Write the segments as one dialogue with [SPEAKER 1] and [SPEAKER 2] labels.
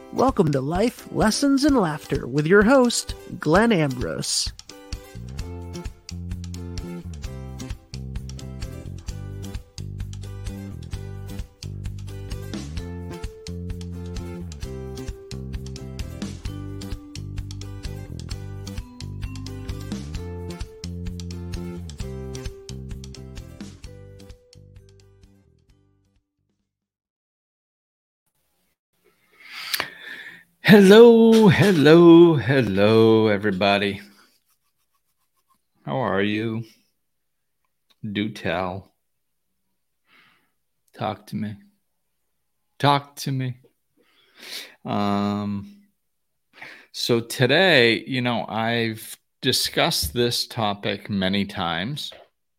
[SPEAKER 1] Welcome to Life, Lessons, and Laughter with your host, Glenn Ambrose.
[SPEAKER 2] Hello, everybody. How are you? Do tell. Talk to me. So today, I've discussed this topic many times,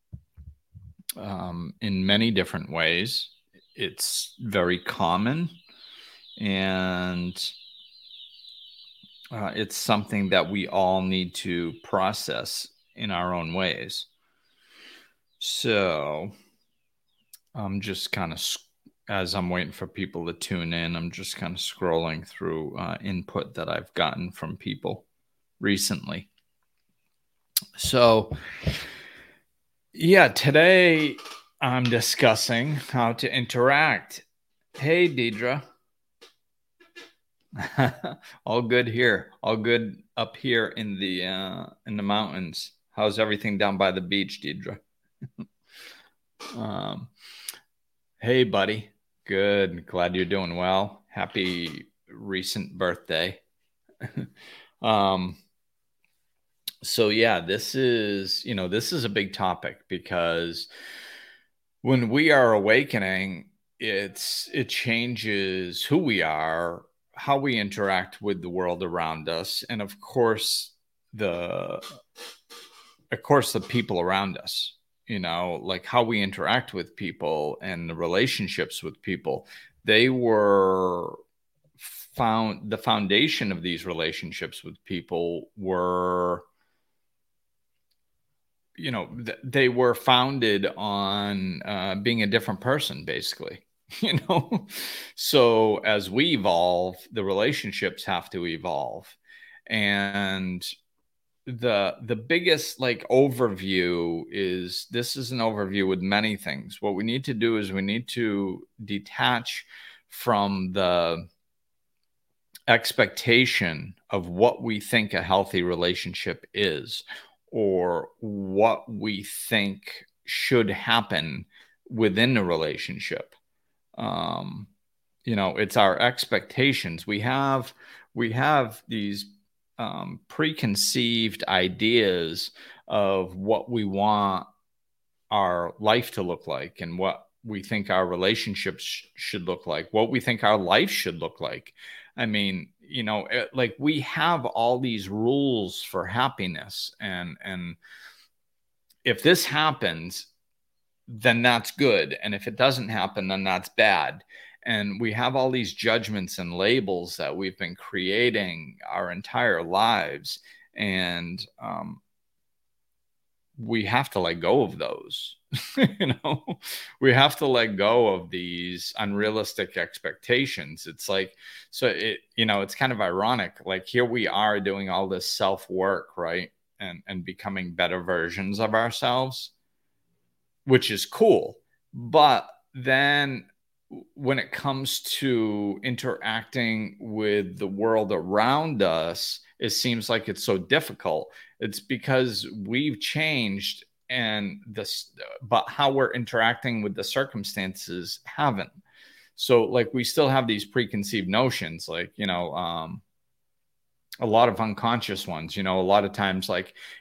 [SPEAKER 2] in many different ways. It's very common, and it's something that we all need to process in our own ways. So I'm just kind of, as I'm waiting for people to tune in, I'm just kind of scrolling through input that I've gotten from people recently. So, yeah, today I'm discussing how to interact. Hey, Deidre. All good here. All good up here in the mountains. How's everything down by the beach, Deidre? Hey, buddy. Good. Glad you're doing well. Happy recent birthday. So yeah, this is a big topic, because when we are awakening, it changes who we are, how we interact with the world around us, and of course the people around us, like how we interact with people and the relationships with people. They were the foundation of these relationships with people were, they were founded on being a different person, basically. So as we evolve, the relationships have to evolve. And the biggest overview is, this is an overview with many things. What we need to do is we need to detach from the expectation of what we think a healthy relationship is, or what we think should happen within a relationship. It's our expectations. We have these preconceived ideas of what we want our life to look like, and what we think our relationships should look like, what we think our life should look like. I mean, we have all these rules for happiness, and if this happens, then that's good. And if it doesn't happen, then that's bad. And we have all these judgments and labels that we've been creating our entire lives. And we have to let go of those. We have to let go of these unrealistic expectations. It's like, it's kind of ironic. Like, here we are doing all this self-work, right? And becoming better versions of ourselves, which is cool. But then when it comes to interacting with the world around us, it seems like it's so difficult. It's because we've changed, but how we're interacting with the circumstances haven't. So we still have these preconceived notions, a lot of unconscious ones. A lot of times,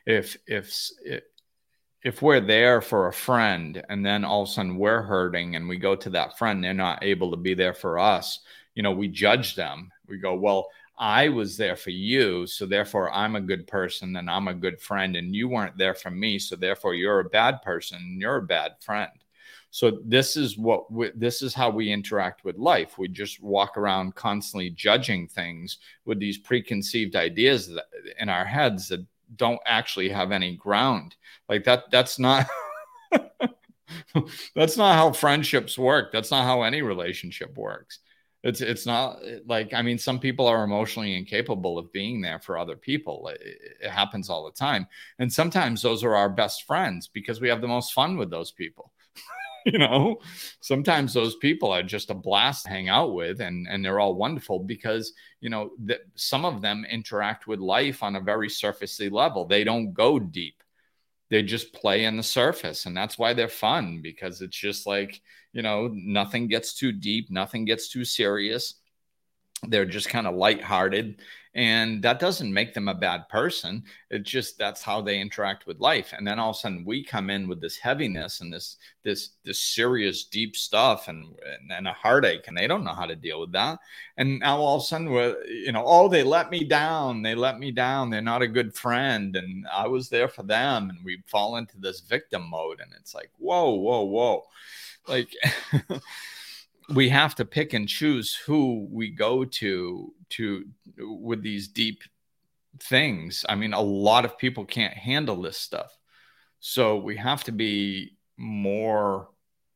[SPEAKER 2] if we're there for a friend, and then all of a sudden we're hurting, and we go to that friend, they're not able to be there for us, we judge them. We go, well, I was there for you, so therefore I'm a good person and I'm a good friend, and you weren't there for me, so therefore you're a bad person and you're a bad friend. So this is how we interact with life. We just walk around constantly judging things with these preconceived ideas in our heads that don't actually have any ground. That's not that's not how friendships work. That's not how any relationship works. It's not like, I mean, some people are emotionally incapable of being there for other people. It happens all the time. And sometimes those are our best friends because we have the most fun with those people. Sometimes those people are just a blast to hang out with, and they're all wonderful because, some of them interact with life on a very surfacey level. They don't go deep. They just play on the surface, and that's why they're fun, because it's just like, nothing gets too deep, nothing gets too serious. They're just kind of lighthearted, and that doesn't make them a bad person. It's just that's how they interact with life. And then all of a sudden we come in with this heaviness and this serious deep stuff and a heartache, and they don't know how to deal with that. And now all of a sudden we're, oh, they let me down. They're not a good friend, and I was there for them, and we fall into this victim mode. And it's like, whoa, like we have to pick and choose who we go to with these deep things. I mean, a lot of people can't handle this stuff. So we have to be more,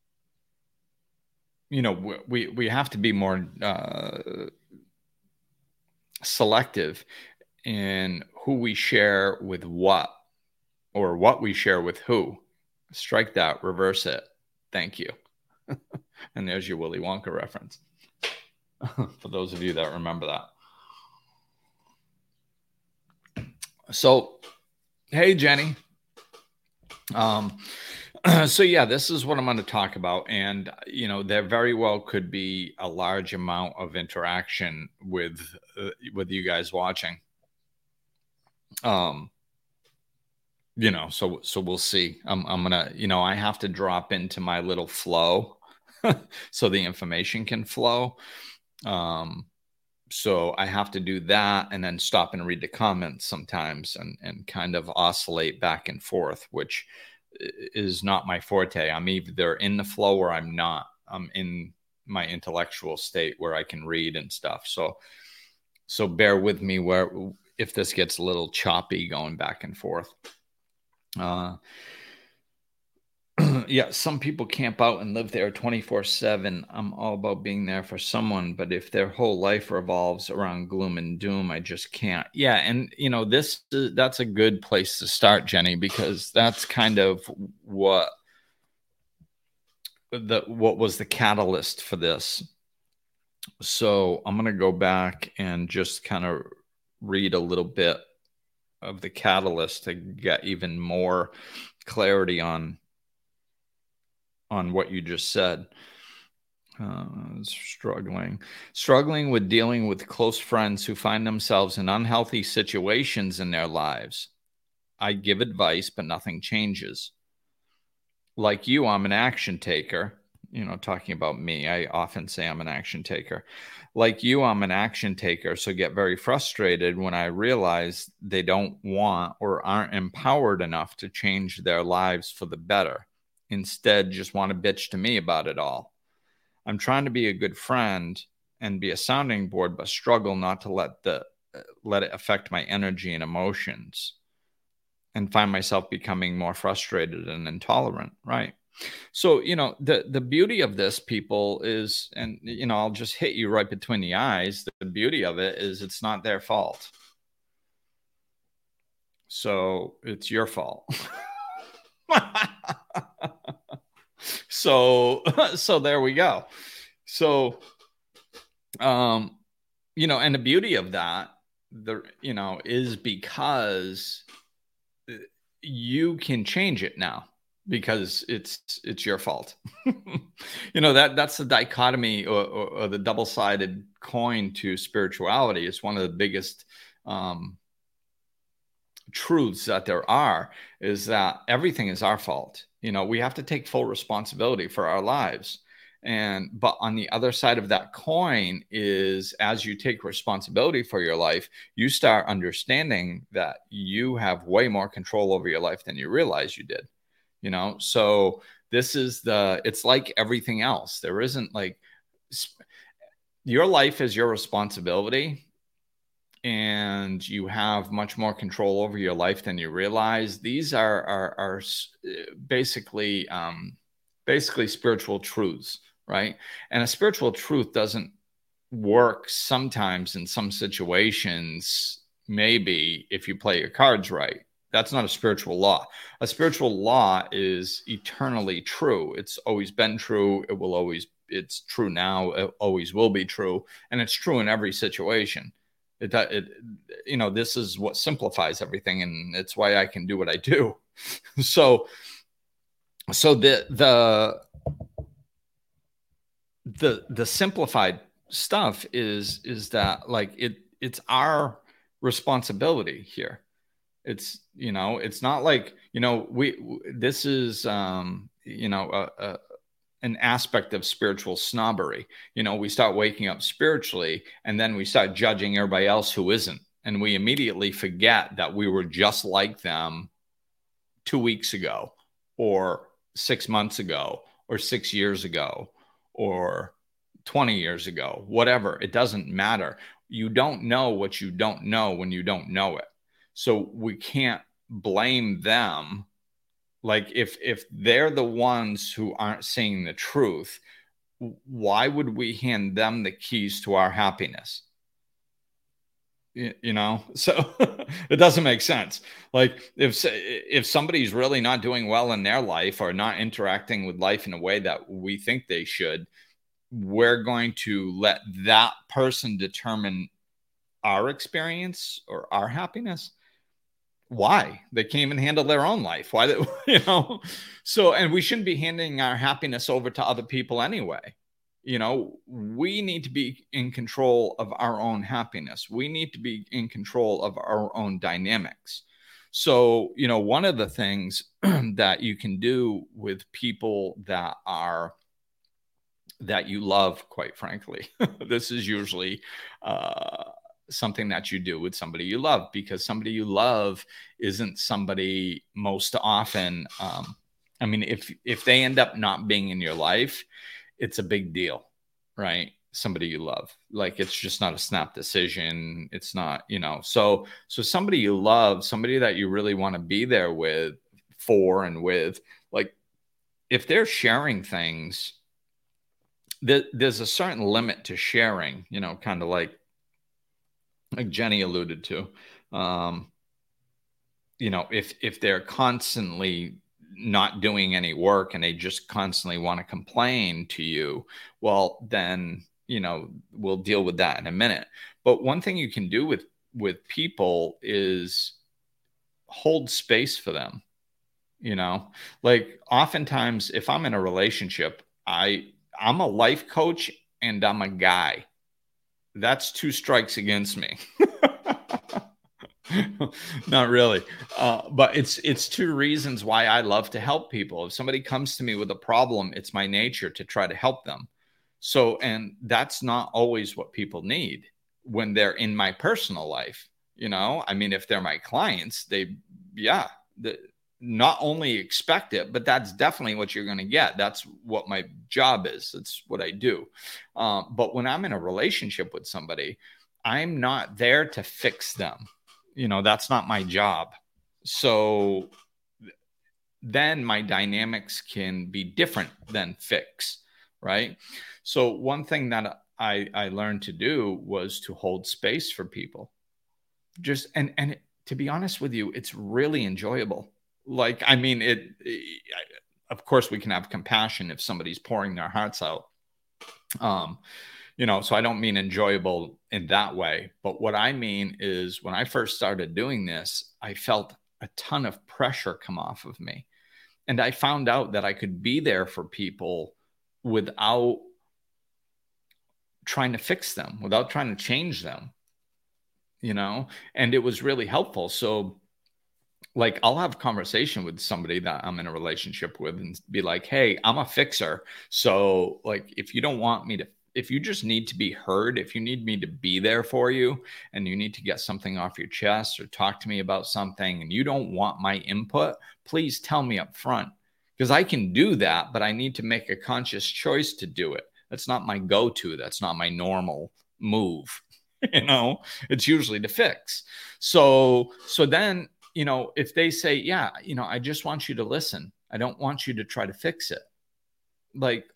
[SPEAKER 2] we have to be more selective in who we share with what, or what we share with who. Strike that, reverse it. Thank you. And there's your Willy Wonka reference. For those of you that remember that. So, hey, Jenny. So yeah, this is what I'm going to talk about. And, there very well could be a large amount of interaction with you guys watching. So we'll see. I'm going to, I have to drop into my little flow so the information can flow. So I have to do that and then stop and read the comments sometimes and kind of oscillate back and forth, which is not my forte. I'm either in the flow or I'm not. I'm in my intellectual state where I can read and stuff. So bear with me if this gets a little choppy going back and forth. Yeah, some people camp out and live there 24/7. I'm all about being there for someone, but if their whole life revolves around gloom and doom, I just can't. Yeah, and that's a good place to start, Jenny, because that's kind of what was the catalyst for this. So I'm going to go back and just kind of read a little bit of the catalyst to get even more clarity on what you just said. Struggling with dealing with close friends who find themselves in unhealthy situations in their lives. I give advice, but nothing changes. Like you, I'm an action taker. Talking about me, I often say I'm an action taker. Like you, I'm an action taker, so get very frustrated when I realize they don't want or aren't empowered enough to change their lives for the better. Instead, just want to bitch to me about it all. I'm trying to be a good friend and be a sounding board, but struggle not to let it affect my energy and emotions, and find myself becoming more frustrated and intolerant. Right. So, the beauty of this, people, is, and, I'll just hit you right between the eyes. The beauty of it is it's not their fault. So it's your fault. So there we go. So, and the beauty of that, is because you can change it now because it's your fault. That's the dichotomy or the double-sided coin to spirituality. It's one of the biggest, truths that there are, is that everything is our fault. We have to take full responsibility for our lives. But on the other side of that coin is, as you take responsibility for your life, you start understanding that you have way more control over your life than you realize you did. So this is it's like everything else. There isn't like, your life is your responsibility, and you have much more control over your life than you realize. These are basically spiritual truths, right? And a spiritual truth doesn't work sometimes in some situations, maybe if you play your cards right. That's not a spiritual law. A spiritual law is eternally true. It's always been true. It's true now. It always will be true. And it's true in every situation. This is what simplifies everything. And it's why I can do what I do. So the simplified stuff is that, like, it's our responsibility here. It's not like, this is an aspect of spiritual snobbery. We start waking up spiritually and then we start judging everybody else who isn't, and we immediately forget that we were just like them 2 weeks ago or 6 months ago or 6 years ago or 20 years ago, whatever. It doesn't matter. You don't know what you don't know when you don't know it. So we can't blame them. Like, if they're the ones who aren't seeing the truth, why would we hand them the keys to our happiness? So it doesn't make sense. Like, if somebody's really not doing well in their life or not interacting with life in a way that we think they should, we're going to let that person determine our experience or our happiness. Why? They can't even handle their own life. Why? So, and we shouldn't be handing our happiness over to other people anyway. We need to be in control of our own happiness. We need to be in control of our own dynamics. So, one of the things that you can do with people that you love, quite frankly, this is usually something that you do with somebody you love, because somebody you love isn't somebody most often. If they end up not being in your life, it's a big deal, right? Somebody you love, like, it's just not a snap decision. It's not, so somebody you love, somebody that you really want to be there with, like, if they're sharing things, there's a certain limit to sharing, kind of like Jenny alluded to. If they're constantly not doing any work and they just constantly want to complain to you, well, then, we'll deal with that in a minute. But one thing you can do with people is hold space for them. Like, oftentimes if I'm in a relationship, I'm a life coach and I'm a guy. That's 2 strikes against me. Not really. But it's 2 reasons why I love to help people. If somebody comes to me with a problem, it's my nature to try to help them. So, and that's not always what people need when they're in my personal life. If they're my clients, not only expect it, but that's definitely what you're going to get. That's what my job is. That's what I do. But when I'm in a relationship with somebody, I'm not there to fix them. That's not my job. So then my dynamics can be different than fix, right? So one thing that I learned to do was to hold space for people. And to be honest with you, it's really enjoyable. Like, of course we can have compassion if somebody's pouring their hearts out. So I don't mean enjoyable in that way, but what I mean is, when I first started doing this, I felt a ton of pressure come off of me. And I found out that I could be there for people without trying to fix them, without trying to change them, and it was really helpful. So, like, I'll have a conversation with somebody that I'm in a relationship with and be like, hey, I'm a fixer. So, like, if you just need to be heard, if you need me to be there for you and you need to get something off your chest or talk to me about something and you don't want my input, please tell me up front, because I can do that, but I need to make a conscious choice to do it. That's not my go-to. That's not my normal move. It's usually to fix. So then, if they say, yeah, I just want you to listen, I don't want you to try to fix it. Like,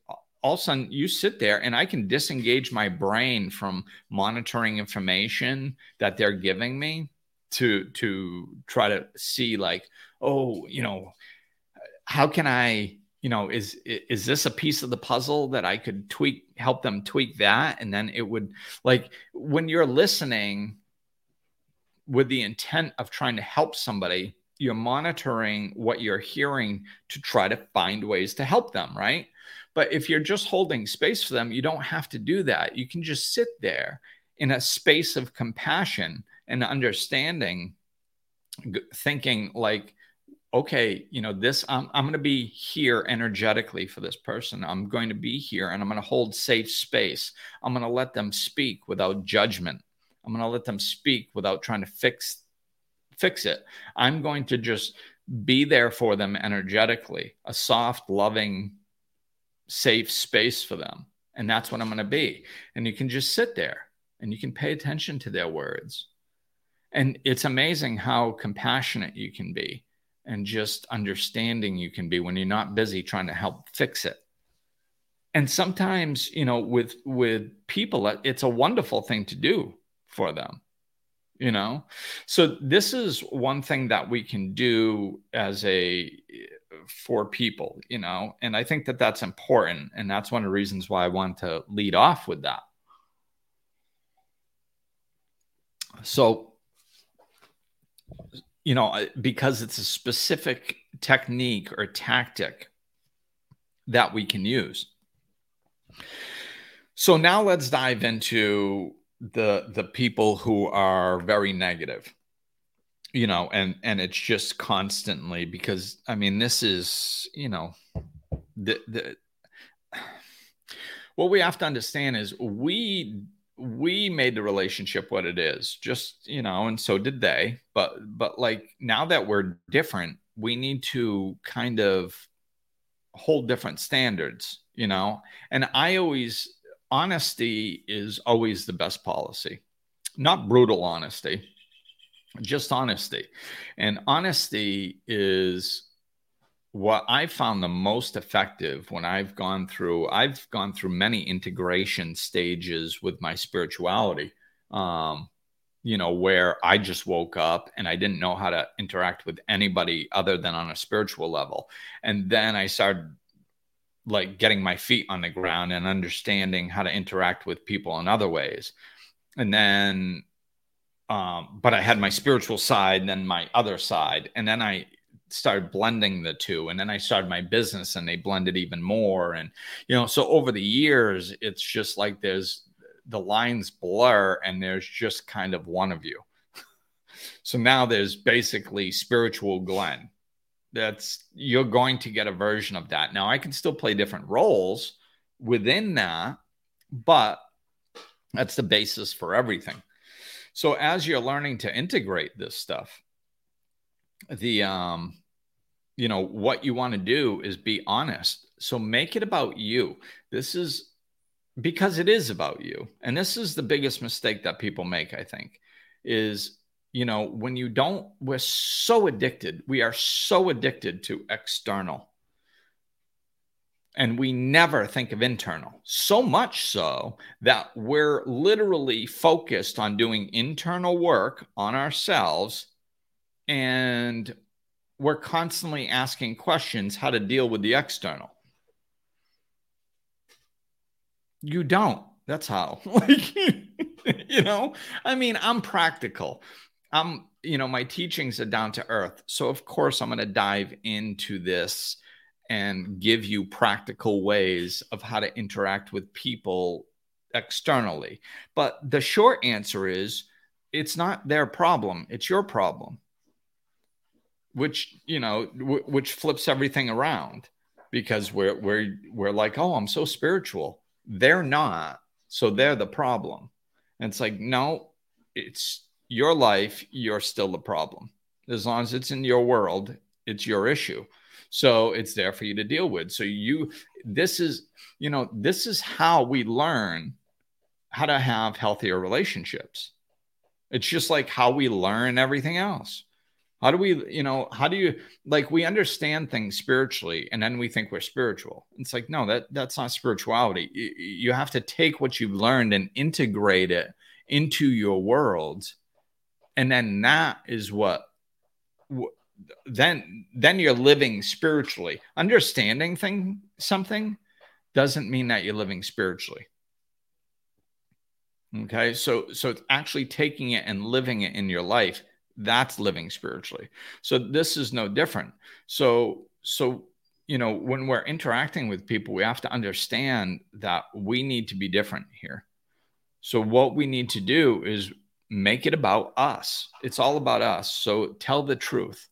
[SPEAKER 2] all of a sudden you sit there and I can disengage my brain from monitoring information that they're giving me to try to see like, oh, how can I, is this a piece of the puzzle that I could help them tweak that? And then it would, like, when you're listening with the intent of trying to help somebody, you're monitoring what you're hearing to try to find ways to help them, right? But if you're just holding space for them, you don't have to do that. You can just sit there in a space of compassion and understanding, thinking like, okay, I'm going to be here energetically for this person. I'm going to be here and I'm going to hold safe space. I'm going to let them speak without judgment. I'm going to let them speak without trying to fix it. I'm going to just be there for them energetically, a soft, loving, safe space for them. And that's what I'm going to be. And you can just sit there and you can pay attention to their words. And it's amazing how compassionate you can be and just understanding you can be when you're not busy trying to help fix it. And sometimes, with people, it's a wonderful thing to do for them, So this is one thing that we can do for people, and I think that that's important. And that's one of the reasons why I want to lead off with that. So, because it's a specific technique or tactic that we can use. So now let's dive into the people who are very negative, and it's just constantly, because this is, what we have to understand is we made the relationship what it is, just, and so did they, but like, now that we're different, we need to kind of hold different standards, and honesty is always the best policy, not brutal honesty, just honesty. And honesty is what I found the most effective when I've gone through many integration stages with my spirituality, where I just woke up and I didn't know how to interact with anybody other than on a spiritual level. And then I started like getting my feet on the ground and understanding how to interact with people in other ways. And then, but I had my spiritual side and then my other side. And then I started blending the two. And then I started my business and they blended even more. And, so over the years, it's just like the lines blur and there's just kind of one of you. So now there's basically spiritual Glenn. You're going to get a version of that. Now I can still play different roles within that, but that's the basis for everything. So as you're learning to integrate this stuff, what you want to do is be honest. So make it about you. This is because it is about you. And this is the biggest mistake that people make, I think, is, we're so addicted. We are so addicted to external. And we never think of internal. So much so that we're literally focused on doing internal work on ourselves. And we're constantly asking questions how to deal with the external. You don't. That's how. I'm practical. My teachings are down to earth. So of course I'm going to dive into this and give you practical ways of how to interact with people externally. But the short answer is it's not their problem. It's your problem, which flips everything around, because we're like, oh, I'm so spiritual. They're not. So they're the problem. And it's like, no, it's your life. You're still the problem. As long as it's in your world, it's your issue. So it's there for you to deal with. So this is how we learn how to have healthier relationships. It's just like how we learn everything else. How do we, how do you, like, we understand things spiritually and then we think we're spiritual. It's like, no, that's not spirituality. You have to take what you've learned and integrate it into your world. And then that is what, then you're living spiritually. Understanding something doesn't mean that you're living spiritually. Okay. So it's actually taking it and living it in your life. That's living spiritually. So this is no different. So, when we're interacting with people, we have to understand that we need to be different here. So what we need to do is make it about us. It's all about us. So tell the truth.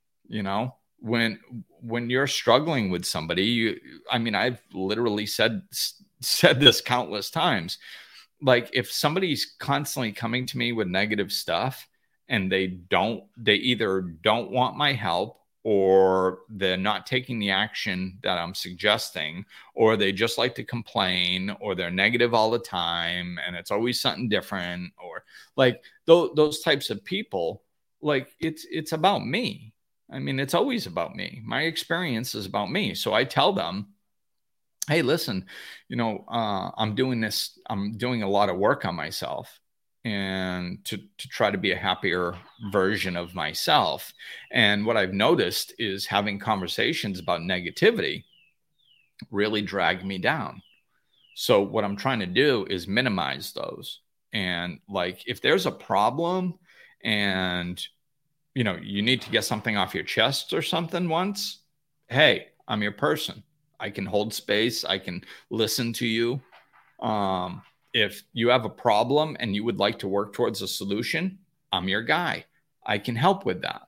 [SPEAKER 2] When you're struggling with somebody, I've literally said this countless times. Like, if somebody's constantly coming to me with negative stuff and they either don't want my help, or they're not taking the action that I'm suggesting, or they just like to complain, or they're negative all the time and it's always something different, or like those types of people, like, it's about me. It's always about me. My experience is about me. So I tell them, hey, listen, I'm doing a lot of work on myself, and to try to be a happier version of myself. And what I've noticed is having conversations about negativity really drag me down. So what I'm trying to do is minimize those. And, like, if there's a problem and, you need to get something off your chest or something once, hey, I'm your person. I can hold space. I can listen to you. If you have a problem and you would like to work towards a solution, I'm your guy. I can help with that.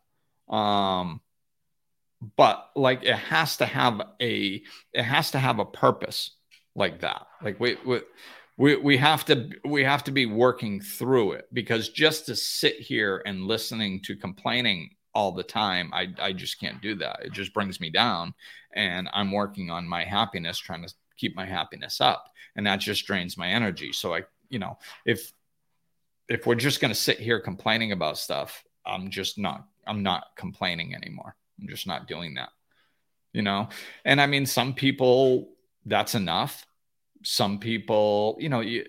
[SPEAKER 2] But, like, it has to have a purpose like that. Like, we have to be working through it, because just to sit here and listening to complaining all the time, I just can't do that. It just brings me down, and I'm working on my happiness, trying to keep my happiness up, and that just drains my energy. So if we're just going to sit here complaining about stuff, I'm not complaining anymore. I'm just not doing that, and some people, that's enough. Some people, you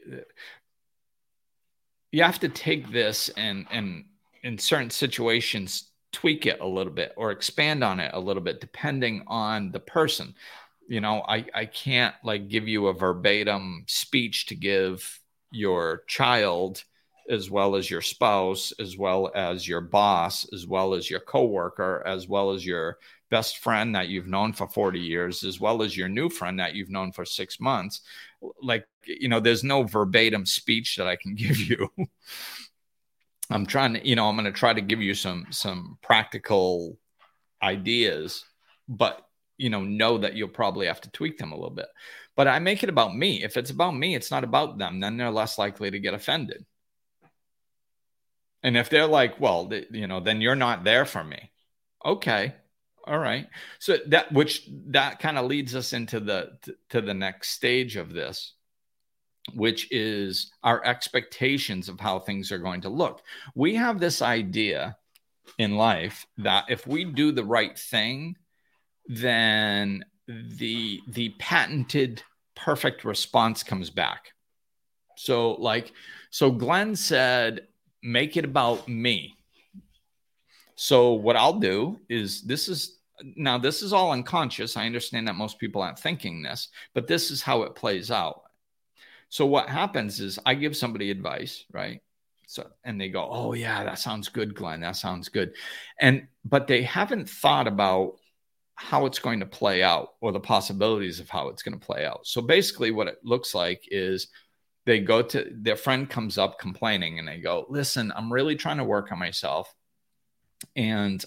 [SPEAKER 2] have to take this and in certain situations, tweak it a little bit or expand on it a little bit, depending on the person. I can't, like, give you a verbatim speech to give your child, as well as your spouse, as well as your boss, as well as your coworker, as well as your best friend that you've known for 40 years, as well as your new friend that you've known for 6 months. Like, there's no verbatim speech that I can give you. I'm trying to, I'm going to try to give you some practical ideas, but, know that you'll probably have to tweak them a little bit. But I make it about me. If it's about me, it's not about them. Then they're less likely to get offended. And if they're like, well, then you're not there for me. Okay. All right. So that kind of leads us into to the next stage of this, which is our expectations of how things are going to look. We have this idea in life that if we do the right thing, then the patented perfect response comes back. So Glenn said, make it about me. So what I'll do is, this is all unconscious. I understand that most people aren't thinking this, but this is how it plays out. So what happens is, I give somebody advice, right? So, and they go, oh yeah, that sounds good, Glenn. That sounds good. But they haven't thought about how it's going to play out, or the possibilities of how it's going to play out. So basically what it looks like is, they go to their friend, comes up complaining, and they go, listen, I'm really trying to work on myself. And,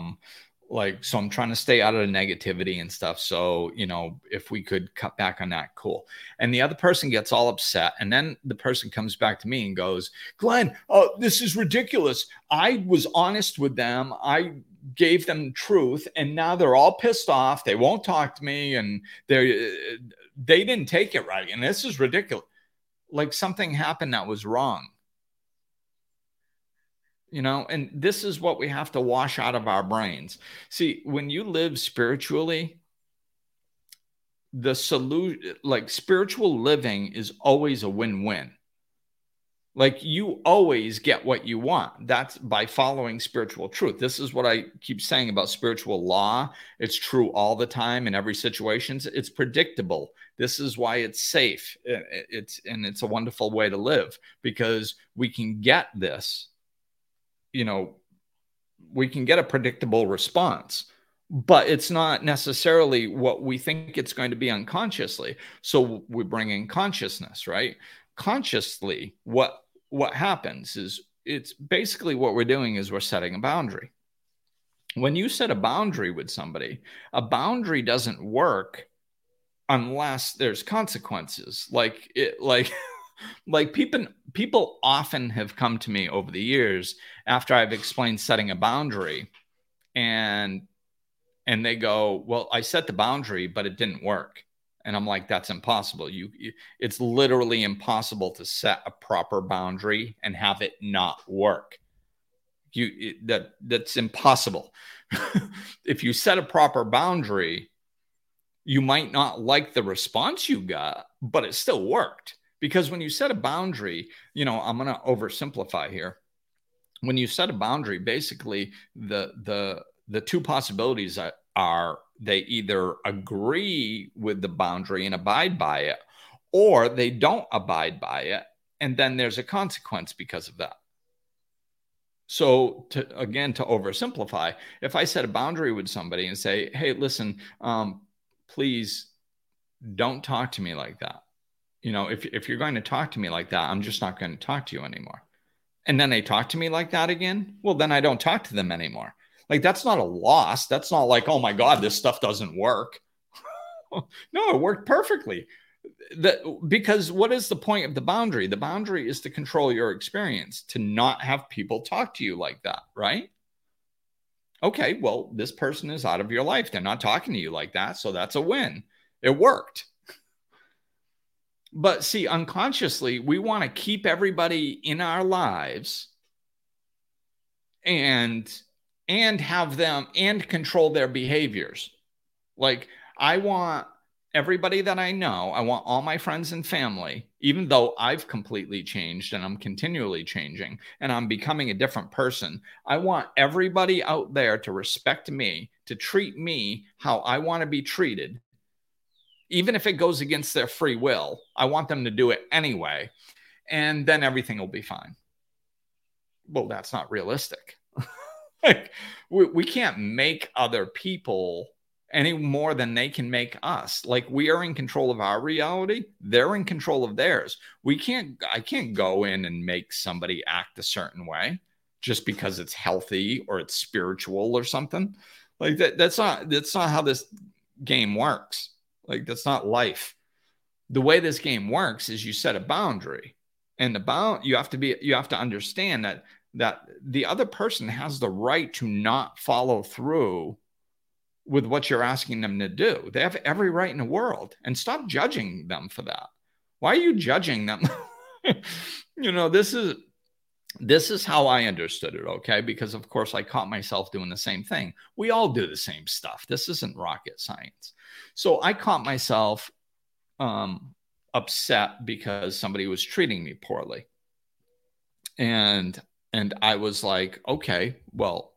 [SPEAKER 2] so I'm trying to stay out of the negativity and stuff. So, if we could cut back on that, cool. And the other person gets all upset. And then the person comes back to me and goes, Glenn, this is ridiculous. I was honest with them. I gave them truth, and now they're all pissed off. They won't talk to me, and they didn't take it right. And this is ridiculous. Like, something happened that was wrong. and this is what we have to wash out of our brains. See, when you live spiritually, the solution, like spiritual living, is always a win-win. Like you always get what you want. That's by following spiritual truth. This is what I keep saying about spiritual law. It's true all the time in every situation. It's predictable. This is why it's safe. It's a wonderful way to live, because we can get this, we can get a predictable response, but it's not necessarily what we think it's going to be unconsciously. So we bring in consciousness, right? Consciously, what happens is, it's basically what we're doing is we're setting a boundary. When you set a boundary with somebody, a boundary doesn't work unless there's consequences. Like people often have come to me over the years after I've explained setting a boundary, and they go, well, I set the boundary, but it didn't work. And I'm like, that's impossible. It's literally impossible to set a proper boundary and have it not work. That's impossible. If you set a proper boundary, you might not like the response you got, but it still worked. Because when you set a boundary, I'm going to oversimplify here. When you set a boundary, basically the two possibilities are they either agree with the boundary and abide by it, or they don't abide by it, and then there's a consequence because of that. So to oversimplify, if I set a boundary with somebody and say, hey, listen, please don't talk to me like that. If you're going to talk to me like that, I'm just not going to talk to you anymore. And then they talk to me like that again, well, then I don't talk to them anymore. Like, that's not a loss. That's not like, oh my God, this stuff doesn't work. No, it worked perfectly. Because what is the point of the boundary? The boundary is to control your experience, to not have people talk to you like that, right? Okay, well, this person is out of your life. They're not talking to you like that. So that's a win. It worked. But see, unconsciously, we want to keep everybody in our lives and have them and control their behaviors. Like, I want everybody that I know, I want all my friends and family, even though I've completely changed and I'm continually changing and I'm becoming a different person, I want everybody out there to respect me, to treat me how I want to be treated. Even if it goes against their free will, I want them to do it anyway. And then everything will be fine. Well, that's not realistic. Like, we can't make other people any more than they can make us. Like, we are in control of our reality. They're in control of theirs. I can't go in and make somebody act a certain way just because it's healthy or it's spiritual or something. Like that's not how this game works. Like, that's not life. The way this game works is you set a boundary, and you have to understand that the other person has the right to not follow through with what you're asking them to do. They have every right in the world, and stop judging them for that. Why are you judging them? This is how I understood it. Okay. Because of course I caught myself doing the same thing. We all do the same stuff. This isn't rocket science. So I caught myself upset because somebody was treating me poorly. And I was like, okay, well,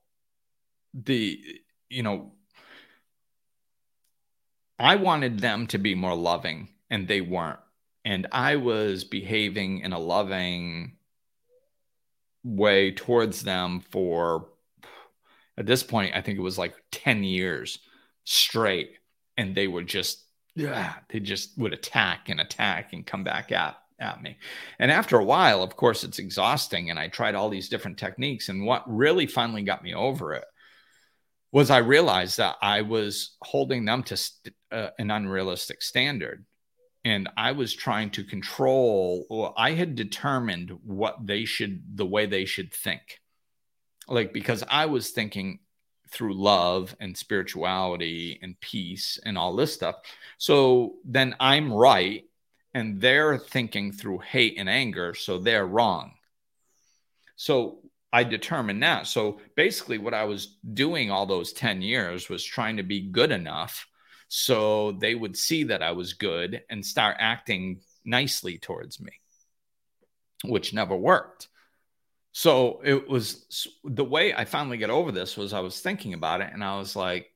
[SPEAKER 2] I wanted them to be more loving and they weren't. And I was behaving in a loving way towards them for, at this point, I think it was like 10 years straight. And they were just, they just would attack and come back at me. And after a while, of course, it's exhausting. And I tried all these different techniques. And what really finally got me over it was I realized that I was holding them to an unrealistic standard. And I was trying to control, or I had determined the way they should think. Like, because I was thinking through love and spirituality and peace and all this stuff. So then I'm right. And they're thinking through hate and anger. So they're wrong. So I determined that. So basically what I was doing all those 10 years was trying to be good enough so they would see that I was good and start acting nicely towards me, which never worked. So it was the way I finally got over this was I was thinking about it and I was like,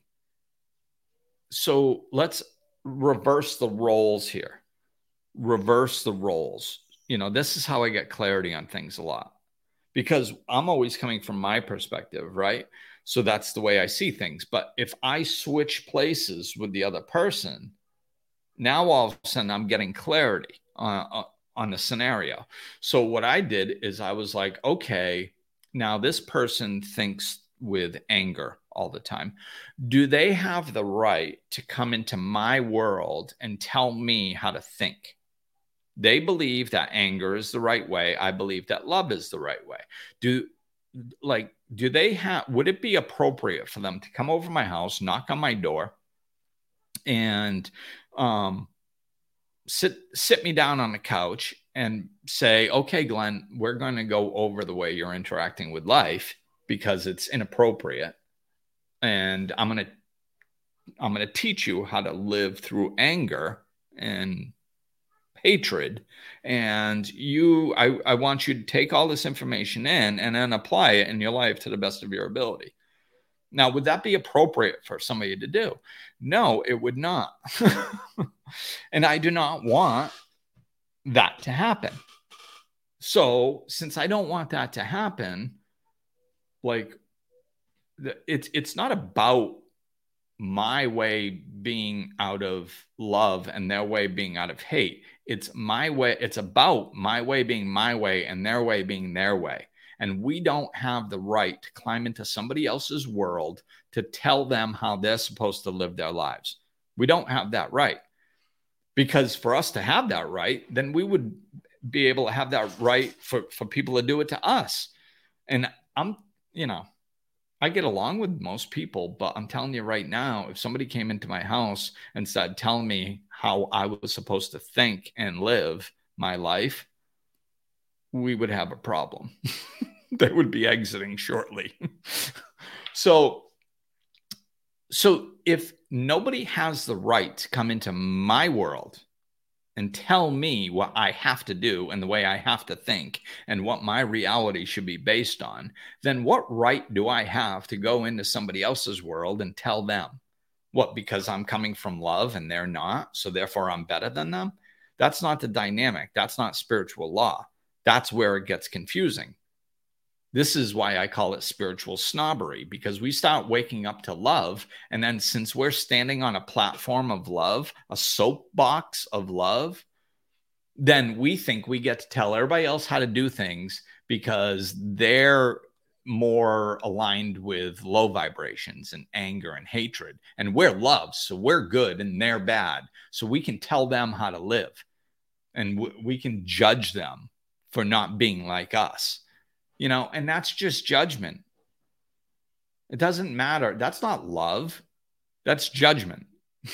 [SPEAKER 2] so let's reverse the roles here. Reverse the roles. This is how I get clarity on things a lot because I'm always coming from my perspective, right? So that's the way I see things. But if I switch places with the other person, now all of a sudden I'm getting clarity on the scenario. So what I did is I was like, okay, now this person thinks with anger all the time. Do they have the right to come into my world and tell me how to think? They believe that anger is the right way. I believe that love is the right way. Would it be appropriate for them to come over my house, knock on my door, and sit me down on the couch and say, okay, Glenn, we're going to go over the way you're interacting with life because it's inappropriate. And I'm going to teach you how to live through anger and hatred. And I want you to take all this information in and then apply it in your life to the best of your ability. Now, would that be appropriate for somebody to do? No, it would not. And I do not want that to happen. So since I don't want that to happen, like it's not about my way being out of love and their way being out of hate. It's my way. It's about my way being my way and their way being their way. And we don't have the right to climb into somebody else's world to tell them how they're supposed to live their lives. We don't have that right. Because for us to have that right, then we would be able to have that right for people to do it to us. And I get along with most people, but I'm telling you right now, if somebody came into my house and started telling me how I was supposed to think and live my life, we would have a problem. They would be exiting shortly. So if nobody has the right to come into my world and tell me what I have to do and the way I have to think and what my reality should be based on, then what right do I have to go into somebody else's world and tell them? What, because I'm coming from love and they're not, so therefore I'm better than them? That's not the dynamic. That's not spiritual law. That's where it gets confusing. This is why I call it spiritual snobbery, because we start waking up to love. And then since we're standing on a platform of love, a soapbox of love, then we think we get to tell everybody else how to do things because they're more aligned with low vibrations and anger and hatred. And we're love, so we're good and they're bad. So we can tell them how to live and we can judge them for not being like us. And that's just judgment. It doesn't matter. That's not love. That's judgment.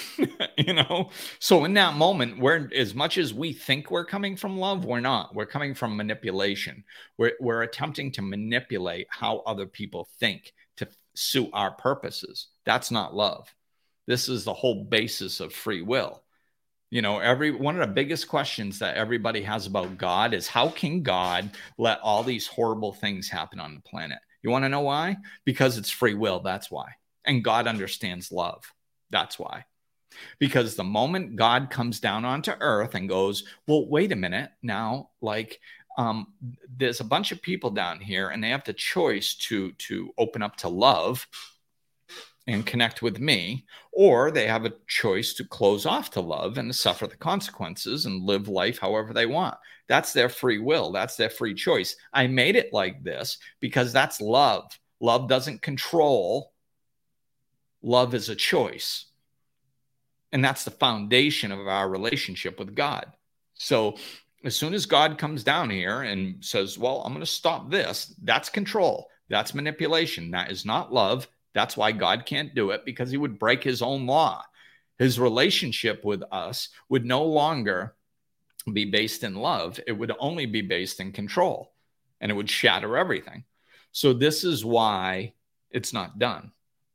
[SPEAKER 2] So in that moment, as much as we think we're coming from love, we're not. We're coming from manipulation. We're attempting to manipulate how other people think to suit our purposes. That's not love. This is the whole basis of free will. One of the biggest questions that everybody has about God is how can God let all these horrible things happen on the planet? You want to know why? Because it's free will. That's why. And God understands love. That's why. Because the moment God comes down onto earth and goes, well, wait a minute now, there's a bunch of people down here and they have the choice to open up to love and connect with me, or they have a choice to close off to love and to suffer the consequences and live life however they want. That's their free will. That's their free choice. I made it like this because that's love. Love doesn't control. Love is a choice. And that's the foundation of our relationship with God. So as soon as God comes down here and says, well, I'm going to stop this, that's control. That's manipulation. That is not love. That's why God can't do it, because he would break his own law. His relationship with us would no longer be based in love. It would only be based in control, and it would shatter everything. So this is why it's not done.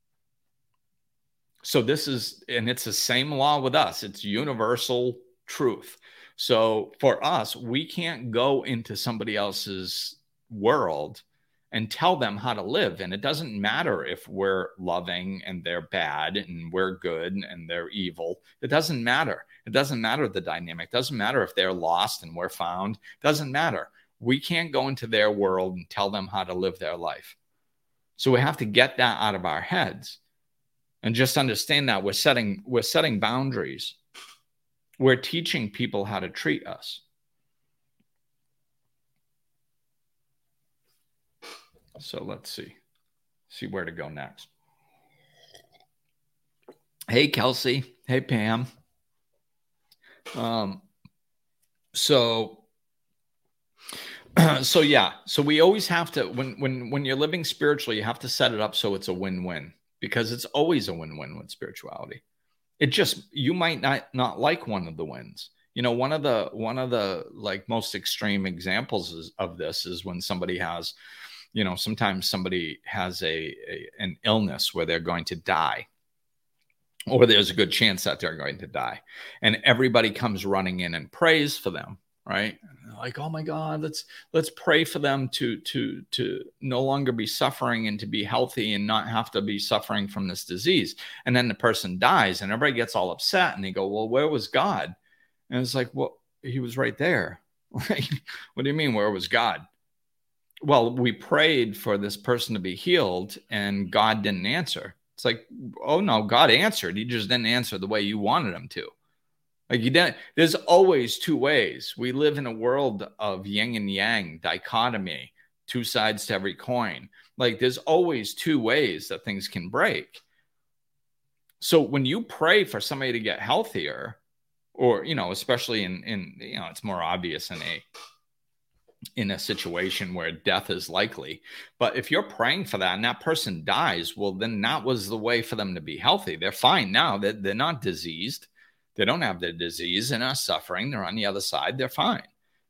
[SPEAKER 2] So this is, and it's the same law with us. It's universal truth. So for us, we can't go into somebody else's world and tell them how to live. And it doesn't matter if we're loving and they're bad and we're good and they're evil. It doesn't matter. It doesn't matter the dynamic. It doesn't matter if they're lost and we're found. It doesn't matter. We can't go into their world and tell them how to live their life. So we have to get that out of our heads. And just understand that we're setting boundaries. We're teaching people how to treat us. So let's see where to go next. Hey, Kelsey. Hey, Pam. So yeah. So we always have to, when you're living spiritually, you have to set it up so it's a win-win. Because it's always a win-win with spirituality. It just, you might not like one of the wins. You know, one of the like most extreme examples of this is when somebody has, you know, sometimes somebody has an illness where they're going to die, or there's a good chance that they're going to die, and everybody comes running in and prays for them. Right? Like, oh my God, let's pray for them to no longer be suffering and to be healthy and not have to be suffering from this disease. And then the person dies and everybody gets all upset and they go, well, where was God? And it's like, well, he was right there. Like, what do you mean, where was God? Well, we prayed for this person to be healed and God didn't answer. It's like, oh no, God answered. He just didn't answer the way you wanted him to. Like, there's always two ways. We live in a world of yin and yang, dichotomy, two sides to every coin. Like, there's always two ways that things can break. So when you pray for somebody to get healthier, or, you know, especially in you know, it's more obvious in a situation where death is likely. But if you're praying for that and that person dies, well, then that was the way for them to be healthy. They're fine now. They're not diseased. They don't have the disease and are suffering. They're on the other side. They're fine.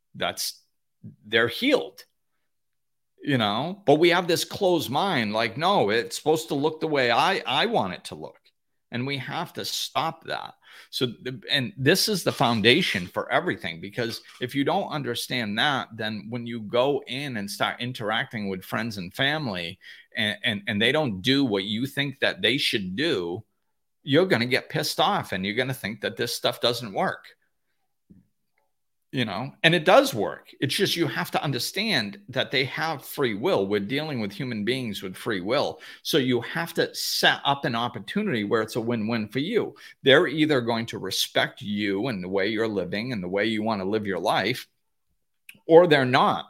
[SPEAKER 2] They're healed, you know, but we have this closed mind. Like, no, it's supposed to look the way I want it to look. And we have to stop that. So, and this is the foundation for everything, because if you don't understand that, then when you go in and start interacting with friends and family and they don't do what you think that they should do, you're going to get pissed off and you're going to think that this stuff doesn't work, you know, and it does work. It's just, you have to understand that they have free will. We're dealing with human beings with free will. So you have to set up an opportunity where it's a win-win for you. They're either going to respect you and the way you're living and the way you want to live your life, or they're not.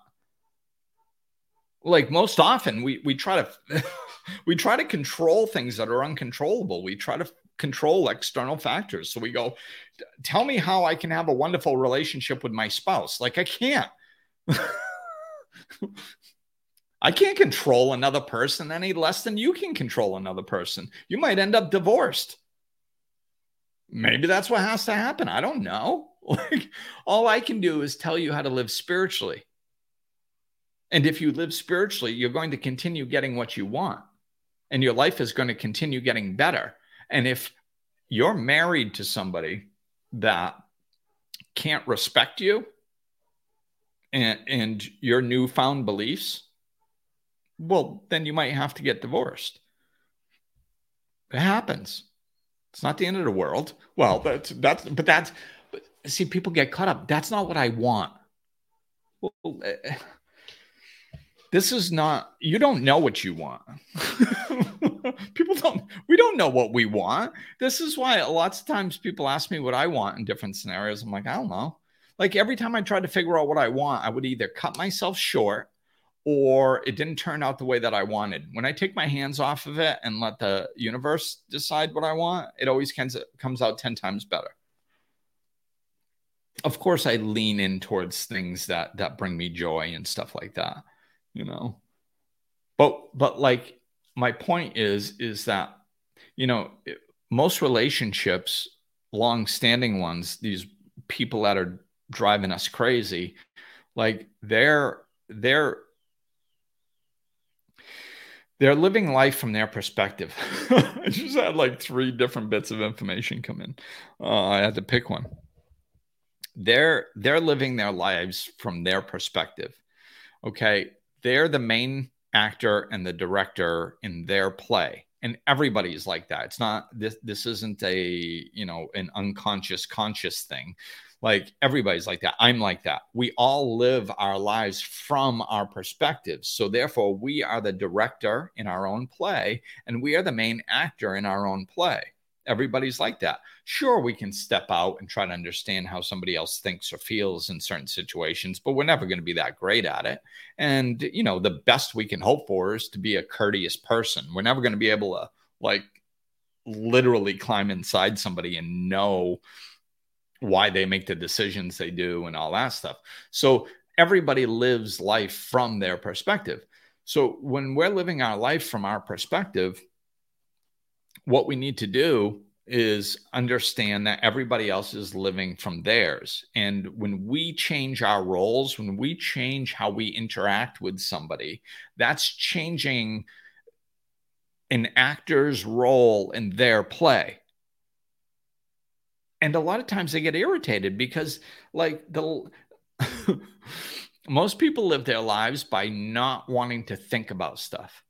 [SPEAKER 2] Like, most often we try to, we try to control things that are uncontrollable. We try to control external factors. So we go, tell me how I can have a wonderful relationship with my spouse. Like, I can't. I can't control another person any less than you can control another person. You might end up divorced. Maybe that's what has to happen. I don't know. Like, all I can do is tell you how to live spiritually. And if you live spiritually, you're going to continue getting what you want. And your life is going to continue getting better. And if you're married to somebody that can't respect you and your newfound beliefs, well, then you might have to get divorced. It happens. It's not the end of the world. Well, but see, people get caught up. That's not what I want. Well, this is not, you don't know what you want. We don't know what we want. This is why lots of times people ask me what I want in different scenarios. I'm like, I don't know. Like, every time I tried to figure out what I want, I would either cut myself short or it didn't turn out the way that I wanted. When I take my hands off of it and let the universe decide what I want, it always comes out 10 times better. Of course, I lean in towards things that bring me joy and stuff like that, you know. But like, my point is that, you know, most relationships, long-standing ones, these people that are driving us crazy, like, they're They're living life from their perspective. I just had like 3 different bits of information come in. I had to pick one. They're living their lives from their perspective. Okay. They're the main actor and the director in their play. And everybody's like that. It's not this isn't a, an unconscious conscious thing. Like everybody's like that. I'm like that. We all live our lives from our perspectives. So therefore, we are the director in our own play, and we are the main actor in our own play. Everybody's like that. Sure, we can step out and try to understand how somebody else thinks or feels in certain situations, but we're never going to be that great at it. And, the best we can hope for is to be a courteous person. We're never going to be able to, like, literally climb inside somebody and know why they make the decisions they do and all that stuff. So everybody lives life from their perspective. So when we're living our life from our perspective, what we need to do is understand that everybody else is living from theirs. And when we change our roles, when we change how we interact with somebody, that's changing an actor's role in their play. And a lot of times they get irritated because, like, most people live their lives by not wanting to think about stuff.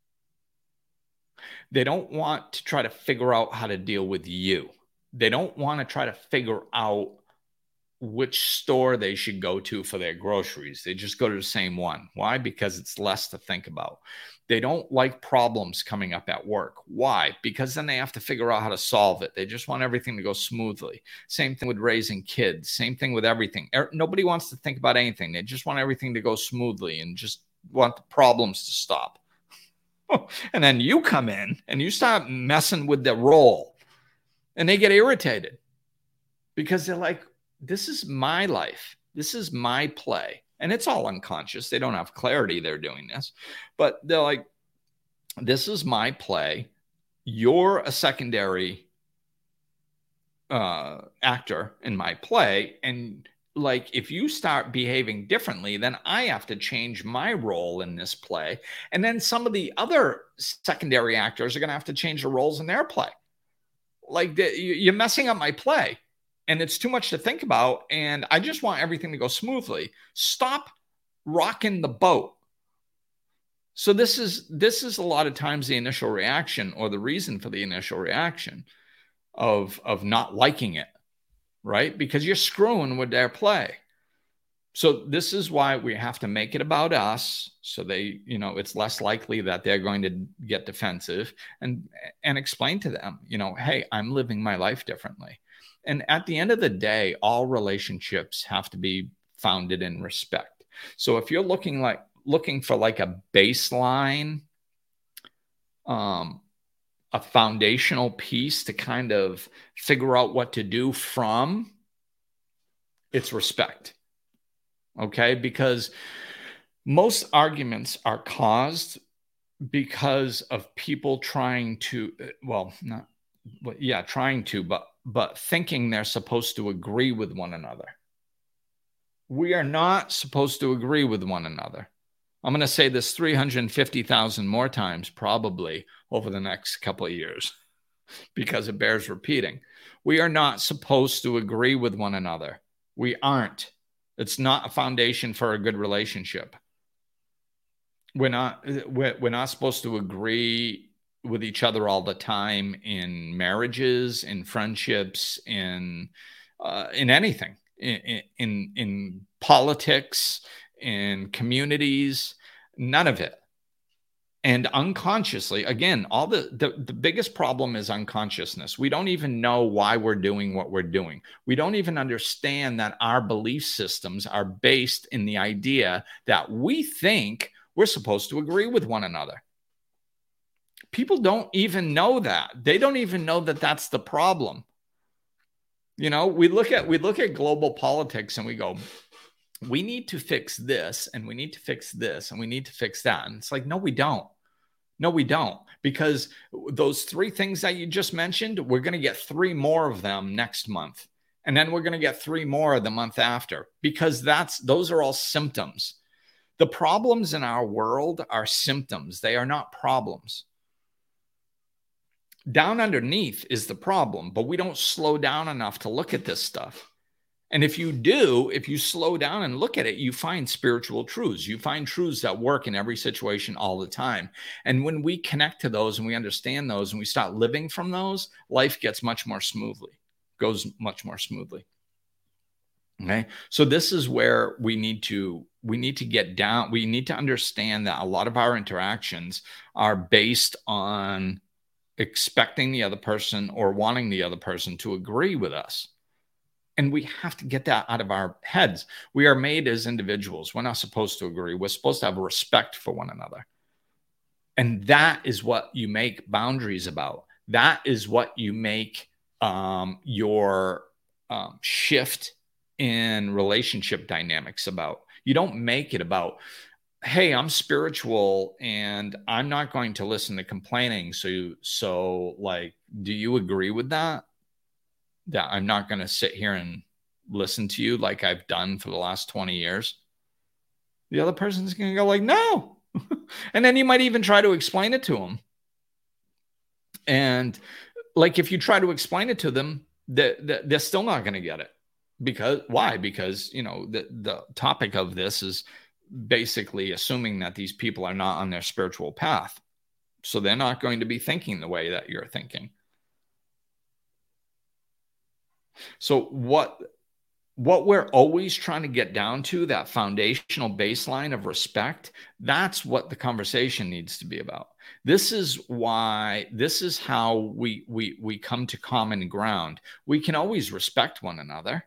[SPEAKER 2] They don't want to try to figure out how to deal with you. They don't want to try to figure out which store they should go to for their groceries. They just go to the same one. Why? Because it's less to think about. They don't like problems coming up at work. Why? Because then they have to figure out how to solve it. They just want everything to go smoothly. Same thing with raising kids. Same thing with everything. Nobody wants to think about anything. They just want everything to go smoothly and just want the problems to stop. And then you come in and you start messing with the role, and they get irritated because they're like, this is my life. This is my play. And it's all unconscious. They don't have clarity they're doing this, but they're like, this is my play. You're a secondary actor in my play. And like, if you start behaving differently, then I have to change my role in this play. And then some of the other secondary actors are going to have to change the roles in their play. Like, you're messing up my play. And it's too much to think about. And I just want everything to go smoothly. Stop rocking the boat. So this is a lot of times the initial reaction, or the reason for the initial reaction of not liking it, right? Because you're screwing with their play. So this is why we have to make it about us. So they, it's less likely that they're going to get defensive, and explain to them, hey, I'm living my life differently. And at the end of the day, all relationships have to be founded in respect. So if you're looking for like a baseline, a foundational piece to kind of figure out what to do from, it's respect. Okay? Because most arguments are caused because of people trying to, but thinking they're supposed to agree with one another. We are not supposed to agree with one another. I'm going to say this 350,000 more times probably over the next couple of years because it bears repeating. We are not supposed to agree with one another. We aren't. It's not a foundation for a good relationship. We're not supposed to agree with each other all the time in marriages, in friendships, in anything, in politics, in communities, none of it. And unconsciously, again, all the biggest problem is unconsciousness. We don't even know why we're doing what we're doing. We don't even understand that our belief systems are based in the idea that we think we're supposed to agree with one another. People don't even know that. They don't even know that that's the problem. We look at global politics and we go, we need to fix this, and we need to fix this, and we need to fix that. And it's like, no, we don't. No, we don't. Because those 3 things that you just mentioned, we're going to get 3 more of them next month. And then we're going to get 3 more the month after, because those are all symptoms. The problems in our world are symptoms. They are not problems. Down underneath is the problem, but we don't slow down enough to look at this stuff. And if you do, if you slow down and look at it, you find spiritual truths. You find truths that work in every situation all the time. And when we connect to those and we understand those and we start living from those, life gets much more smoothly, goes much more smoothly. Okay. So this is where we need to get down. We need to understand that a lot of our interactions are based on expecting the other person or wanting the other person to agree with us. And we have to get that out of our heads. We are made as individuals. We're not supposed to agree. We're supposed to have respect for one another. And that is what you make boundaries about. That is what you make your shift in relationship dynamics about. You don't make it about, hey, I'm spiritual and I'm not going to listen to complaining. So like, do you agree with that? That I'm not going to sit here and listen to you like I've done for the last 20 years. The other person's going to go like, no. And then you might even try to explain it to them. And like, if you try to explain it to them, they're still not going to get it. Because why? Because, you know, the topic of this is basically assuming that these people are not on their spiritual path. So they're not going to be thinking the way that you're thinking. So what we're always trying to get down to, that foundational baseline of respect, that's what the conversation needs to be about. This is how we come to common ground. We can always respect one another.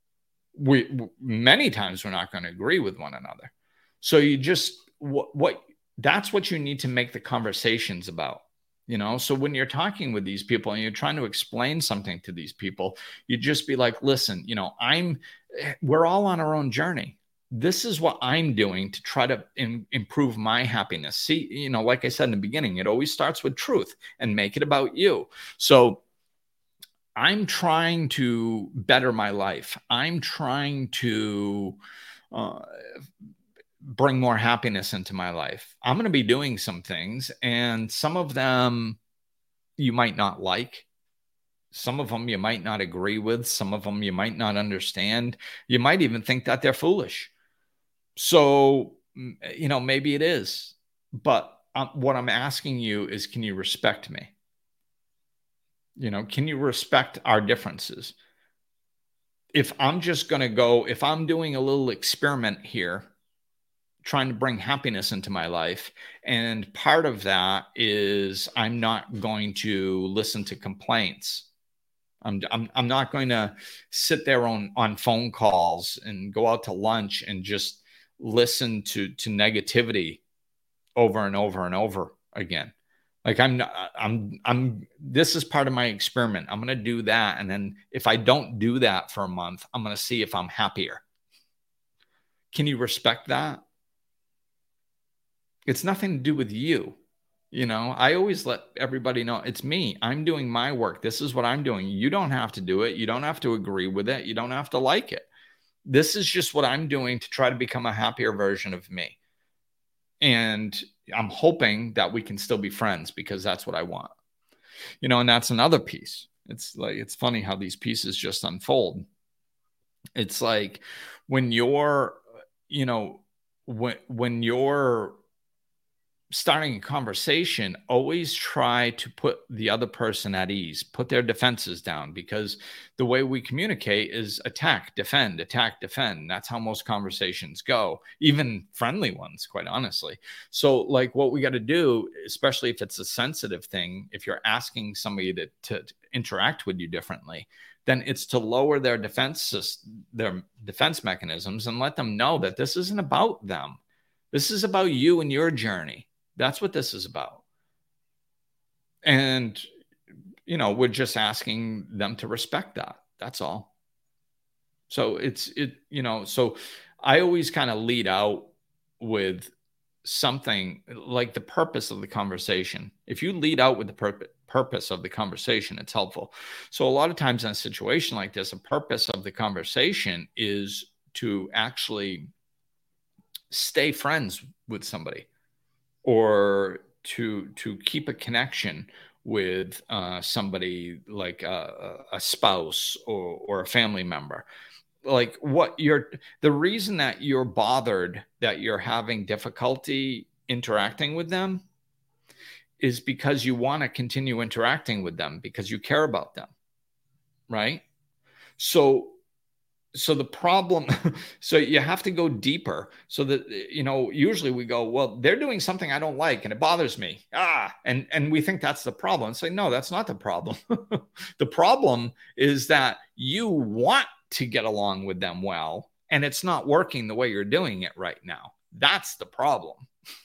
[SPEAKER 2] Many times we're not going to agree with one another. So you just, that's what you need to make the conversations about. You know, so when you're talking with these people and you're trying to explain something to these people, you just be like, listen, you know, we're all on our own journey. This is what I'm doing to try to improve my happiness. See, you know, like I said in the beginning, it always starts with truth and make it about you. So I'm trying to better my life. I'm trying to bring more happiness into my life. I'm going to be doing some things, and some of them you might not like. Some of them you might not agree with. Some of them you might not understand. You might even think that they're foolish. So, you know, maybe it is. But what I'm asking you is, can you respect me? You know, can you respect our differences? If I'm doing a little experiment here, trying to bring happiness into my life, and part of that is I'm not going to listen to complaints. I'm not going to sit there on phone calls and go out to lunch and just listen to negativity over and over and over again. Like this is part of my experiment. I'm going to do that. And then if I don't do that for a month, I'm going to see if I'm happier. Can you respect that? It's nothing to do with you. You know, I always let everybody know it's me. I'm doing my work. This is what I'm doing. You don't have to do it. You don't have to agree with it. You don't have to like it. This is just what I'm doing to try to become a happier version of me. And I'm hoping that we can still be friends, because that's what I want. You know, and that's another piece. It's funny how these pieces just unfold. It's like when you're, you know, when you're starting a conversation, always try to put the other person at ease, put their defenses down, because the way we communicate is attack, defend, attack, defend. That's how most conversations go, even friendly ones, quite honestly. So like what we got to do, especially if it's a sensitive thing, if you're asking somebody to interact with you differently, then it's to lower their defense mechanisms and let them know that this isn't about them. This is about you and your journey. That's what this is about. And, you know, we're just asking them to respect that. That's all. So so I always kind of lead out with something like the purpose of the conversation. If you lead out with the purpose of the conversation, it's helpful. So a lot of times in a situation like this, a purpose of the conversation is to actually stay friends with somebody, or to keep a connection with somebody like a spouse or a family member. Like the reason that you're bothered, that you're having difficulty interacting with them, is because you want to continue interacting with them because you care about them, right? So the problem, so you have to go deeper. So that, usually we go, well, they're doing something I don't like and it bothers me. And we think that's the problem. It's like, no, that's not the problem. The problem is that you want to get along with them well, and it's not working the way you're doing it right now. That's the problem.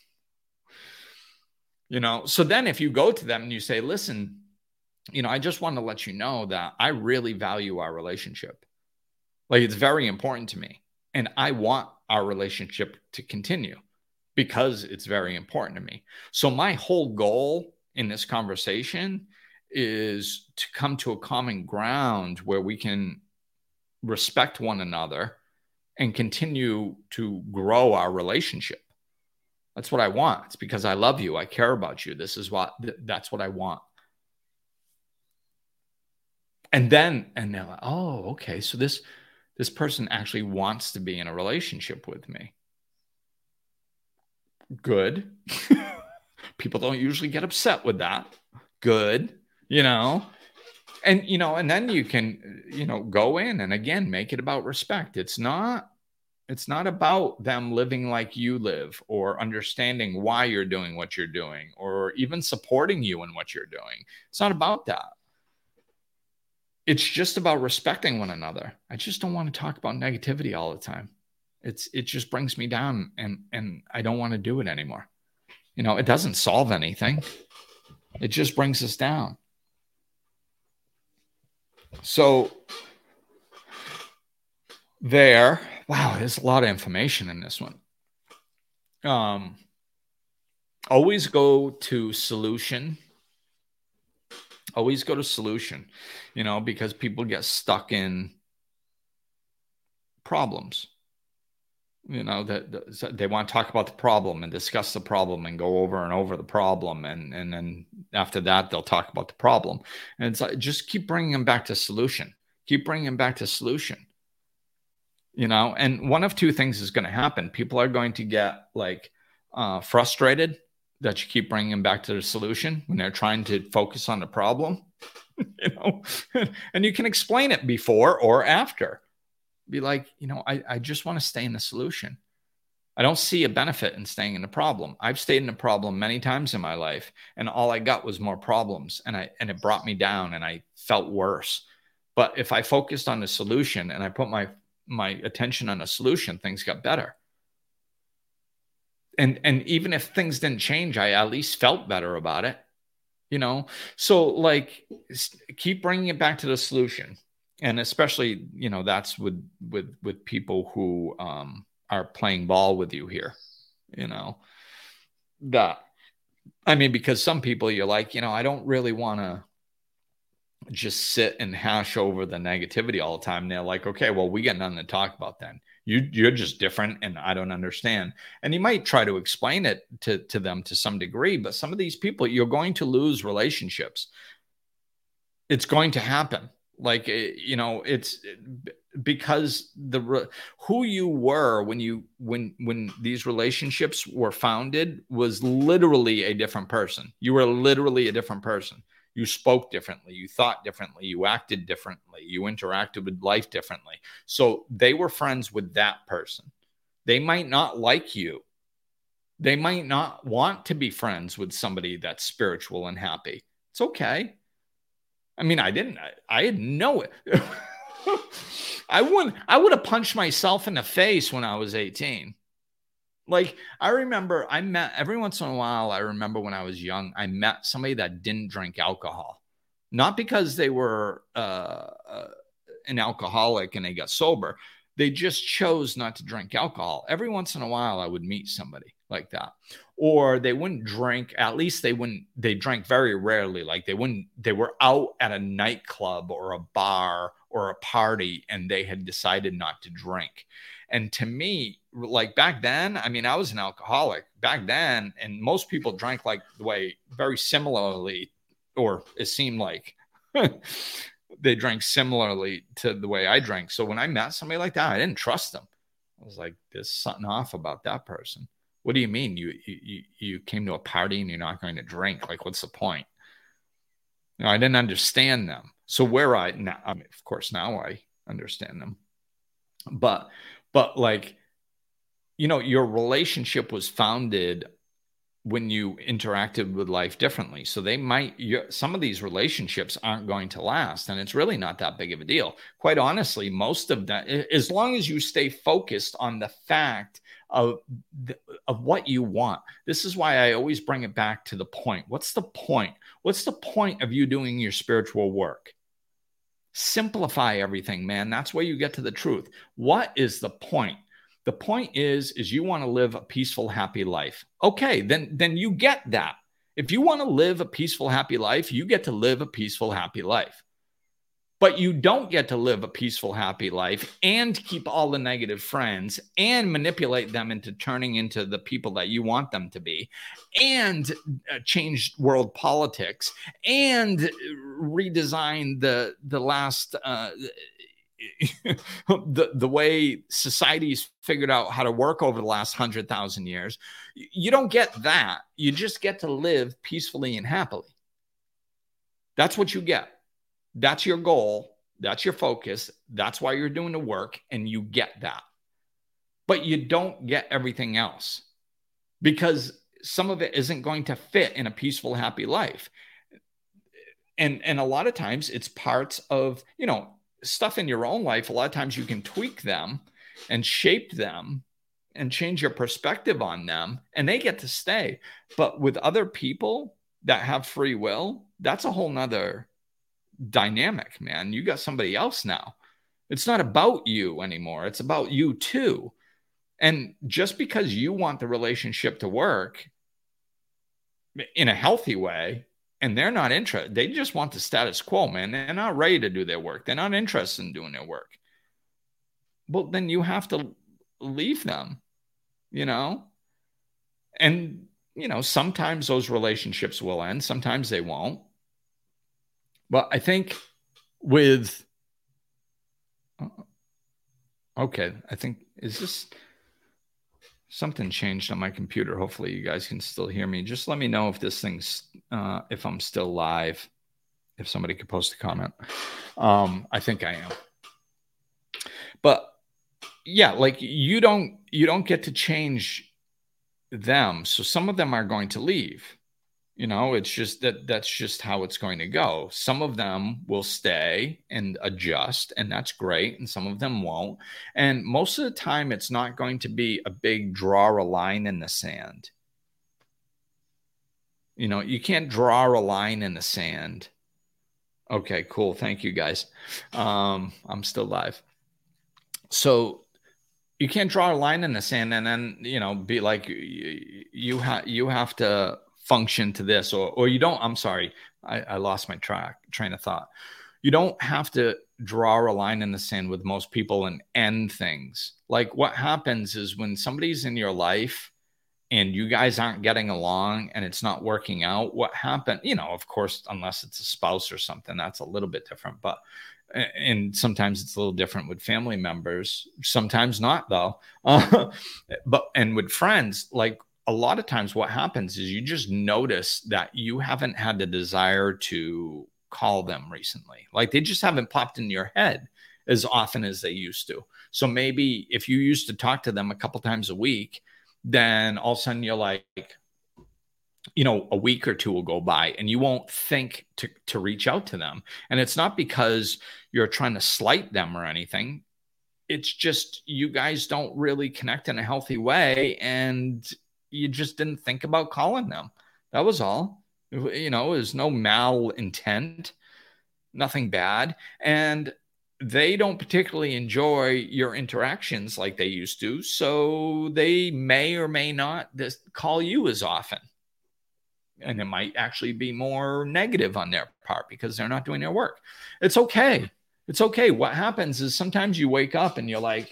[SPEAKER 2] So then if you go to them and you say, listen, I just want to let you know that I really value our relationship. Like, it's very important to me, and I want our relationship to continue because it's very important to me. So my whole goal in this conversation is to come to a common ground where we can respect one another and continue to grow our relationship. That's what I want. It's because I love you. I care about you. That's what I want. And they're like, oh, okay. So this person actually wants to be in a relationship with me. Good. People don't usually get upset with that. Good. And then you can, go in and again, make it about respect. It's not about them living like you live, or understanding why you're doing what you're doing, or even supporting you in what you're doing. It's not about that. It's just about respecting one another. I just don't want to talk about negativity all the time. It just brings me down, and I don't want to do it anymore. It doesn't solve anything. It just brings us down. So wow, there's a lot of information in this one. Always go to solution. Always go to solution, because people get stuck in problems. That they want to talk about the problem and discuss the problem and go over and over the problem. And then after that, they'll talk about the problem. And it's like, just keep bringing them back to solution. Keep bringing them back to solution. And one of two things is going to happen. People are going to get frustrated that you keep bringing them back to the solution when they're trying to focus on the problem, and you can explain it before or after. Be like, I just want to stay in the solution. I don't see a benefit in staying in the problem. I've stayed in a problem many times in my life, and all I got was more problems, and it brought me down, and I felt worse. But if I focused on the solution and I put my attention on a solution, things got better. And even if things didn't change, I at least felt better about it, So keep bringing it back to the solution, and especially that's with people who are playing ball with you here, because some people you're like, I don't really want to just sit and hash over the negativity all the time. They're like, okay, well, we got nothing to talk about then. You're just different, and I don't understand. And you might try to explain it to them to some degree, but some of these people, you're going to lose relationships. It's going to happen. It's because who you were when these relationships were founded was literally a different person. You were literally a different person. You spoke differently. You thought differently. You acted differently. You interacted with life differently. So they were friends with that person. They might not like you. They might not want to be friends with somebody that's spiritual and happy. It's okay. I didn't know it. I would have punched myself in the face when I was 18. I remember every once in a while, I remember when I was young, I met somebody that didn't drink alcohol. Not because they were an alcoholic and they got sober. They just chose not to drink alcohol. Every once in a while, I would meet somebody like that. Or they wouldn't drink. At least they drank very rarely. They were out at a nightclub or a bar or a party, and they had decided not to drink. And to me, like back then, I mean, I was an alcoholic back then, and most people drank like the way very similarly, or it seemed like they drank similarly to the way I drank. So when I met somebody like that, I didn't trust them. I was like, there's something off about that person. What do you mean you came to a party and you're not going to drink? Like, what's the point? You know, I didn't understand them. So now, I mean, of course, now I understand them. But like, you know, your relationship was founded when you interacted with life differently. So some of these relationships aren't going to last, and it's really not that big of a deal. Quite honestly, most of that, as long as you stay focused on the fact of what you want. This is why I always bring it back to the point. What's the point? What's the point of you doing your spiritual work? Simplify everything, man. That's where you get to the truth. What is the point? The point is you want to live a peaceful, happy life. Okay, then you get that. If you want to live a peaceful, happy life, you get to live a peaceful, happy life. But you don't get to live a peaceful, happy life and keep all the negative friends and manipulate them into turning into the people that you want them to be, and change world politics and redesign the last the way society's figured out how to work over the last 100,000 years. You don't get that. You just get to live peacefully and happily. That's what you get. That's your goal. That's your focus. That's why you're doing the work, and you get that. But you don't get everything else, because some of it isn't going to fit in a peaceful, happy life. And a lot of times it's parts of, you know, stuff in your own life. A lot of times you can tweak them and shape them and change your perspective on them, and they get to stay. But with other people that have free will, that's a whole nother dynamic, man. You got somebody else now. It's not about you anymore. It's about you too. And just because you want the relationship to work in a healthy way, and they're not interested, they just want the status quo, man. They're not ready to do their work. They're not interested in doing their work. Well, then you have to leave them, you know? And, you know, sometimes those relationships will end. Sometimes they won't. But I think with, okay, I think, is this, something changed on my computer. Hopefully you guys can still hear me. Just let me know if this thing's, if I'm still live, if somebody could post a comment. I think I am. But yeah, like you don't get to change them. So some of them are going to leave. You know, it's just that's just how it's going to go. Some of them will stay and adjust, and that's great. And some of them won't. And most of the time, it's not going to be a big draw a line in the sand. You know, you can't draw a line in the sand. Okay, cool. Thank you, guys. I'm still live. So you can't draw a line in the sand and then, you know, be like, you have to function to this, or you don't. I'm sorry, I lost my train of thought. You don't have to draw a line in the sand with most people and end things. Like what happens is when somebody's in your life and you guys aren't getting along and it's not working out, what happened, you know, of course, unless it's a spouse or something, that's a little bit different. But and sometimes it's a little different with family members, sometimes not though. But and with friends, like a lot of times what happens is you just notice that you haven't had the desire to call them recently. Like they just haven't popped in your head as often as they used to. So maybe if you used to talk to them a couple times a week, then all of a sudden you're like, you know, a week or two will go by and you won't think to reach out to them. And it's not because you're trying to slight them or anything. It's just you guys don't really connect in a healthy way and you just didn't think about calling them. That was all. You know, there's no malintent, nothing bad. And they don't particularly enjoy your interactions like they used to. So they may or may not call you as often. And it might actually be more negative on their part because they're not doing their work. It's okay. It's okay. What happens is sometimes you wake up and you're like,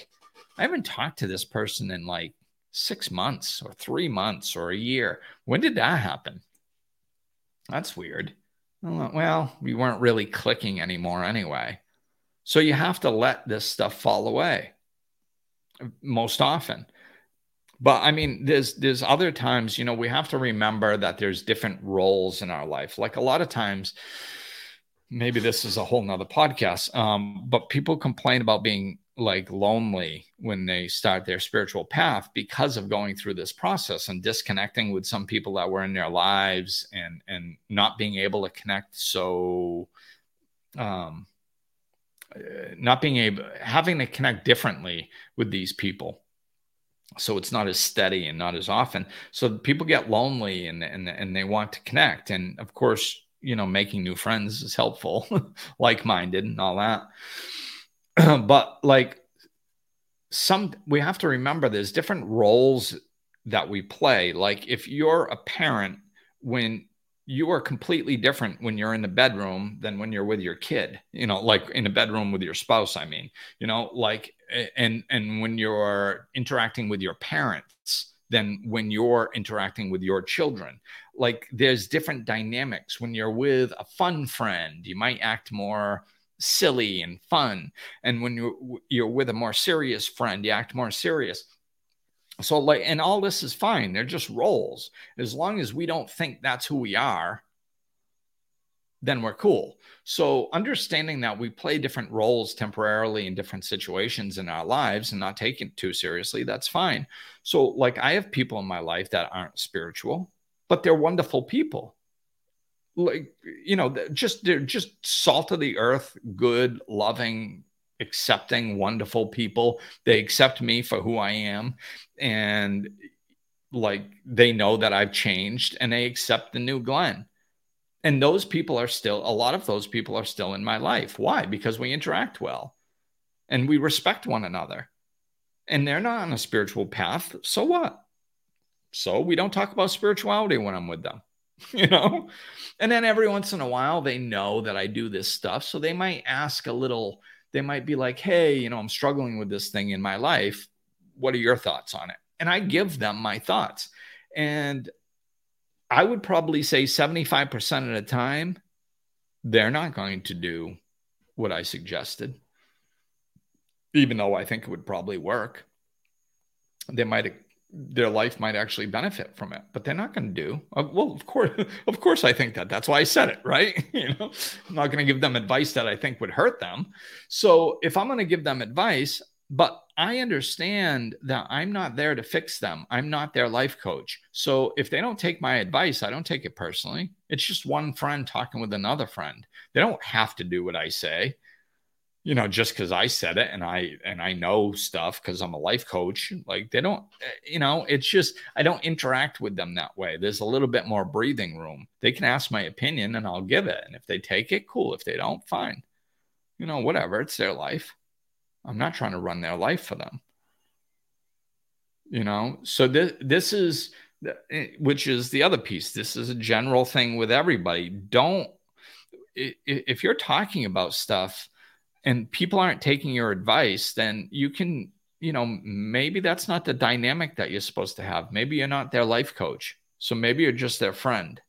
[SPEAKER 2] I haven't talked to this person in like 6 months or 3 months or a year. When did that happen? That's weird. Well, we weren't really clicking anymore anyway. So you have to let this stuff fall away most often. But I mean, there's other times, we have to remember that there's different roles in our life. Like a lot of times, maybe this is a whole nother podcast, but people complain about being like lonely when they start their spiritual path because of going through this process and disconnecting with some people that were in their lives and not being able to connect. So, having to connect differently with these people. So it's not as steady and not as often. So people get lonely and they want to connect. And of course, making new friends is helpful, like-minded and all that. But like we have to remember there's different roles that we play. Like if you're a parent, when you are completely different when you're in the bedroom than when you're with your kid, like in the bedroom with your spouse, I mean, like, and when you're interacting with your parents than when you're interacting with your children. Like there's different dynamics. When you're with a fun friend, you might act more silly and fun. And when you're with a more serious friend, you act more serious. So like, and all this is fine. They're just roles. As long as we don't think that's who we are, then we're cool. So understanding that we play different roles temporarily in different situations in our lives and not taking it too seriously, that's fine. So like I have people in my life that aren't spiritual, but they're wonderful people. Like, they're just salt of the earth, good, loving, accepting, wonderful people. They accept me for who I am. And like, they know that I've changed and they accept the new Glenn. And those people are still, a lot of those people are still in my life. Why? Because we interact well and we respect one another. And they're not on a spiritual path. So what? So we don't talk about spirituality when I'm with them, And then every once in a while, they know that I do this stuff. So they might ask they might be like, hey, I'm struggling with this thing in my life. What are your thoughts on it? And I give them my thoughts. And I would probably say 75% of the time, they're not going to do what I suggested, even though I think it would probably work. Their life might actually benefit from it, but they're not going to do. Well, of course, I think that. That's why I said it, right? I'm not going to give them advice that I think would hurt them. So if I'm going to give them advice, but I understand that I'm not there to fix them. I'm not their life coach. So if they don't take my advice, I don't take it personally. It's just one friend talking with another friend. They don't have to do what I say, just because I said it and I know stuff because I'm a life coach. Like they don't, it's just, I don't interact with them that way. There's a little bit more breathing room. They can ask my opinion and I'll give it. And if they take it, cool. If they don't, fine. Whatever. It's their life. I'm not trying to run their life for them. So this is, which is the other piece. This is a general thing with everybody. If you're talking about stuff and people aren't taking your advice, then you can, maybe that's not the dynamic that you're supposed to have. Maybe you're not their life coach. So maybe you're just their friend.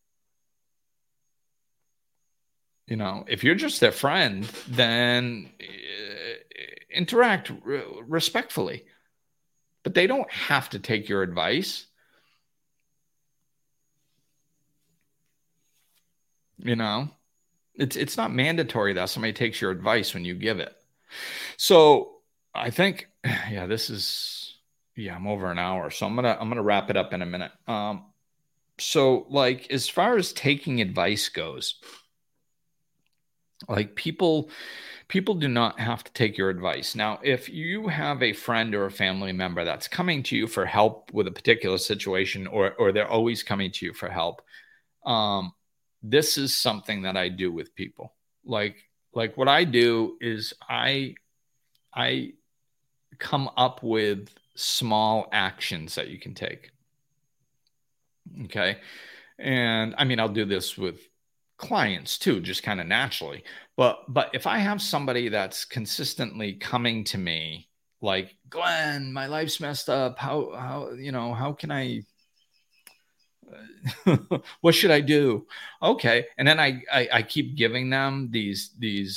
[SPEAKER 2] If you're just their friend, then interact respectfully. But they don't have to take your advice. It's not mandatory that somebody takes your advice when you give it. So I think, I'm over an hour. So I'm gonna wrap it up in a minute. So like as far as taking advice goes, like people do not have to take your advice. Now, if you have a friend or a family member that's coming to you for help with a particular situation, or they're always coming to you for help, this is something that I do with people. Like what I do is I come up with small actions that you can take. Okay. And I mean, I'll do this with clients too, just kind of naturally. But if I have somebody that's consistently coming to me like, Glenn, my life's messed up. How can I, what should I do? Okay. And then I keep giving them these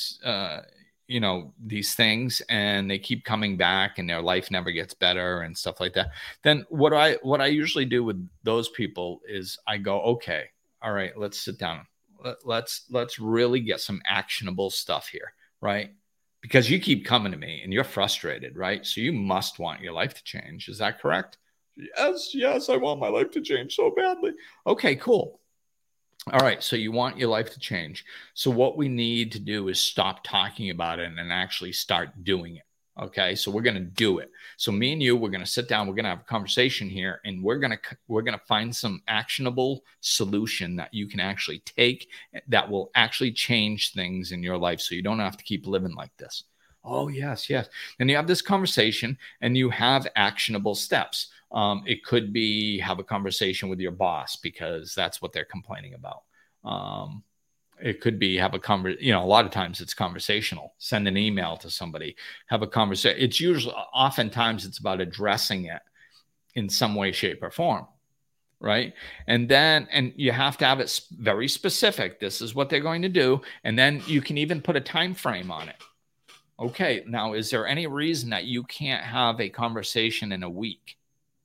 [SPEAKER 2] these things, and they keep coming back and their life never gets better and stuff like that. Then what I usually do with those people is I go, okay, all right, let's sit down. Let's really get some actionable stuff here, right? Because you keep coming to me and you're frustrated, right? So you must want your life to change. Is that correct? Yes, I want my life to change so badly. Okay, cool. All right, so you want your life to change. So what we need to do is stop talking about it and actually start doing it. Okay, so we're going to do it. So me and you, we're going to sit down, we're going to have a conversation here, and we're going to find some actionable solution that you can actually take that will actually change things in your life, so you don't have to keep living like this. Oh, yes. And you have this conversation and you have actionable steps. It could be have a conversation with your boss because that's what they're complaining about. It could be have a conversation. A lot of times it's conversational. Send an email to somebody, have a conversation. It's usually, oftentimes it's about addressing it in some way, shape, or form. Right. And you have to have it very specific. This is what they're going to do. And then you can even put a time frame on it. Okay, now, is there any reason that you can't have a conversation in a week?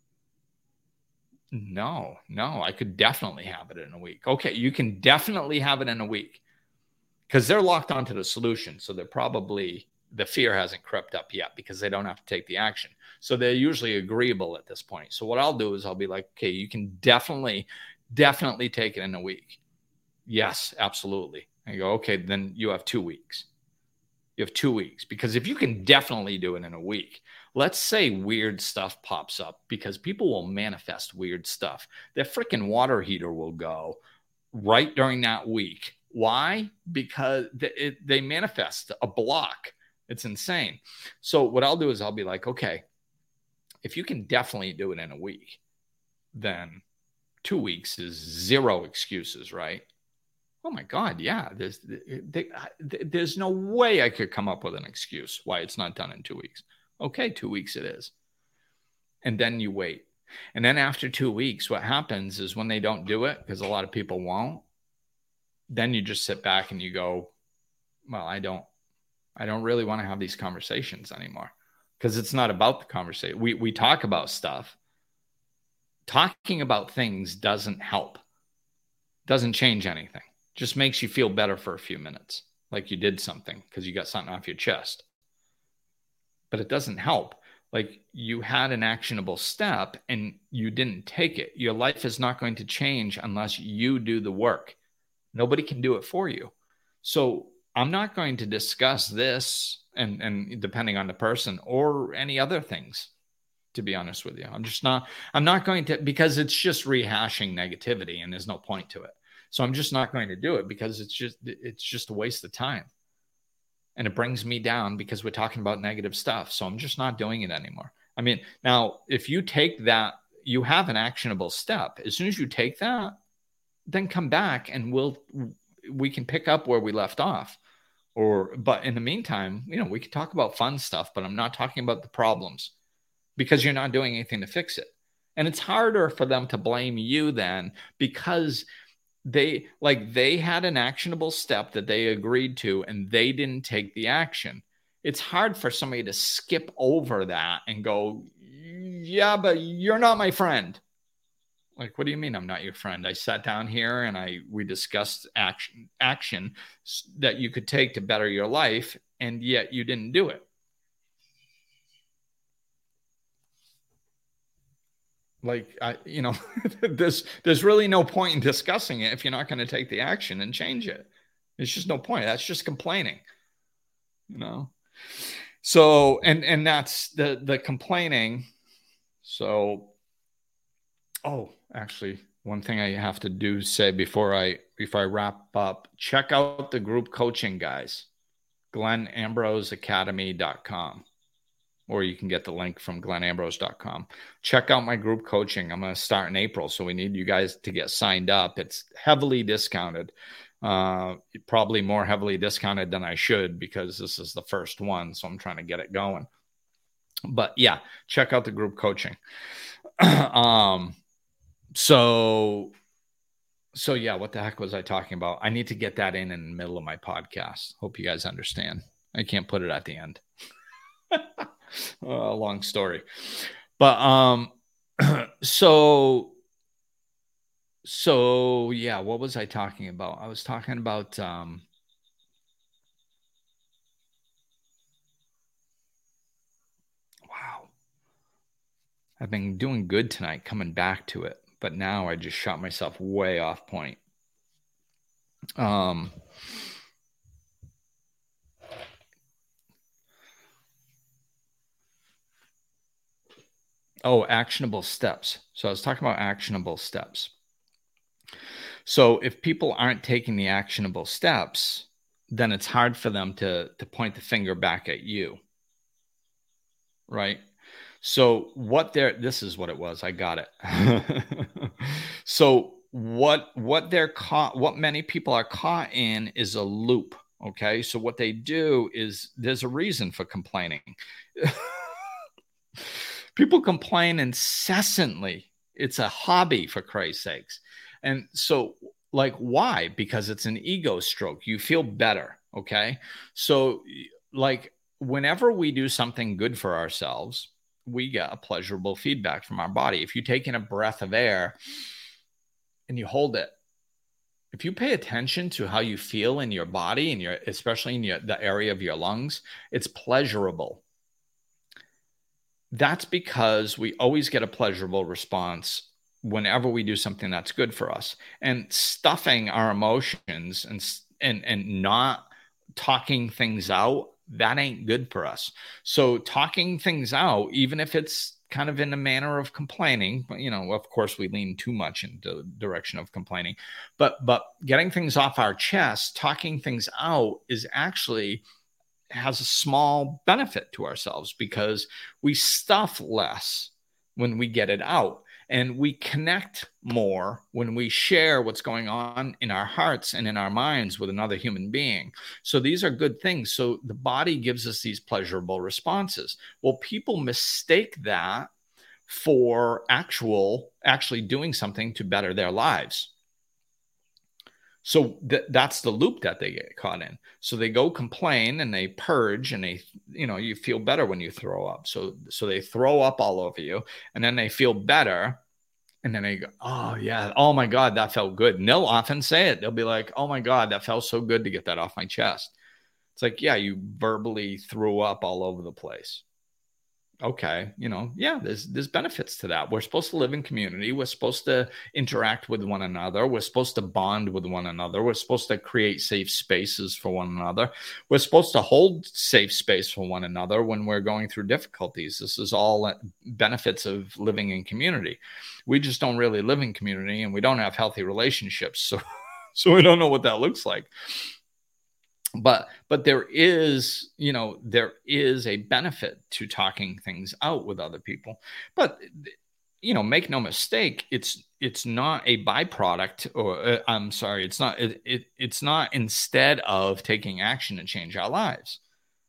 [SPEAKER 2] No, I could definitely have it in a week. Okay, you can definitely have it in a week because they're locked onto the solution. So the fear hasn't crept up yet because they don't have to take the action. So they're usually agreeable at this point. So what I'll do is I'll be like, okay, you can definitely take it in a week. Yes, absolutely. I go, okay, then you have 2 weeks. You have 2 weeks, because if you can definitely do it in a week, let's say weird stuff pops up, because people will manifest weird stuff. Their freaking water heater will go right during that week. Why? Because they manifest a block. It's insane. So what I'll do is I'll be like, okay, if you can definitely do it in a week, then 2 weeks is zero excuses, right? Oh my God, yeah. There's no way I could come up with an excuse why it's not done in 2 weeks. Okay, 2 weeks it is. And then you wait. And then after 2 weeks, what happens is when they don't do it, because a lot of people won't, then you just sit back and you go, well, I don't really want to have these conversations anymore, because it's not about the conversation. We talk about stuff. Talking about things doesn't help. Doesn't change anything. Just makes you feel better for a few minutes, like you did something because you got something off your chest. But it doesn't help. Like, you had an actionable step and you didn't take it. Your life is not going to change unless you do the work. Nobody can do it for you. So I'm not going to discuss this and depending on the person or any other things, to be honest with you. I'm not going to, because it's just rehashing negativity and there's no point to it. So I'm just not going to do it because it's just a waste of time. And it brings me down because we're talking about negative stuff. So I'm just not doing it anymore. I mean, now, if you take that, you have an actionable step. As soon as you take that, then come back and we can pick up where we left off. But in the meantime, we can talk about fun stuff, but I'm not talking about the problems because you're not doing anything to fix it. And it's harder for them to blame you then, because they had an actionable step that they agreed to and they didn't take the action. It's hard for somebody to skip over that and go, yeah, but you're not my friend. Like, what do you mean I'm not your friend? I sat down here and we discussed action that you could take to better your life, and yet you didn't do it. Like, there's really no point in discussing it if you're not going to take the action and change it. There's just no point. That's just complaining, So, and that's the complaining. So, actually, one thing I have to say before I wrap up, check out the group coaching, guys. GlennAmbroseAcademy.com. Or you can get the link from glennambrose.com. Check out my group coaching. I'm going to start in April, so we need you guys to get signed up. It's heavily discounted, probably more heavily discounted than I should, because this is the first one, so I'm trying to get it going. But yeah, check out the group coaching. So yeah, what the heck was I talking about? I need to get that in the middle of my podcast. Hope you guys understand. I can't put it at the end. Long story. But so yeah, what was I talking about? I was talking about wow. I've been doing good tonight coming back to it, but now I just shot myself way off point. Actionable steps. So I was talking about actionable steps. So if people aren't taking the actionable steps, then it's hard for them to point the finger back at you. Right? So this is what it was. I got it. So what many people are caught in is a loop. Okay. So what they do is there's a reason for complaining. People complain incessantly. It's a hobby, for Christ's sakes. And so, like, why? Because it's an ego stroke. You feel better. Okay. So, like, whenever we do something good for ourselves, we get a pleasurable feedback from our body. If you take in a breath of air and you hold it, if you pay attention to how you feel in your body and especially in the area of your lungs, it's pleasurable. That's because we always get a pleasurable response whenever we do something that's good for us. And stuffing our emotions and not talking things out, that ain't good for us. So talking things out, even if it's kind of in a manner of complaining, of course we lean too much into the direction of complaining, but getting things off our chest, talking things out is actually has a small benefit to ourselves because we stuff less when we get it out, and we connect more when we share what's going on in our hearts and in our minds with another human being. So these are good things. So the body gives us these pleasurable responses. Well, people mistake that for actually doing something to better their lives. So that's the loop that they get caught in. So they go complain and they purge, and you feel better when you throw up. So they throw up all over you, and then they feel better. And then they go, oh yeah, oh my God, that felt good. And they'll often say it. They'll be like, oh my God, that felt so good to get that off my chest. It's like, yeah, you verbally threw up all over the place. Okay, there's benefits to that. We're supposed to live in community. We're supposed to interact with one another. We're supposed to bond with one another. We're supposed to create safe spaces for one another. We're supposed to hold safe space for one another when we're going through difficulties. This is all benefits of living in community. We just don't really live in community, and we don't have healthy relationships. So we don't know what that looks like. But there is a benefit to talking things out with other people. But make no mistake, it's not a byproduct, or I'm sorry, it's not instead of taking action to change our lives.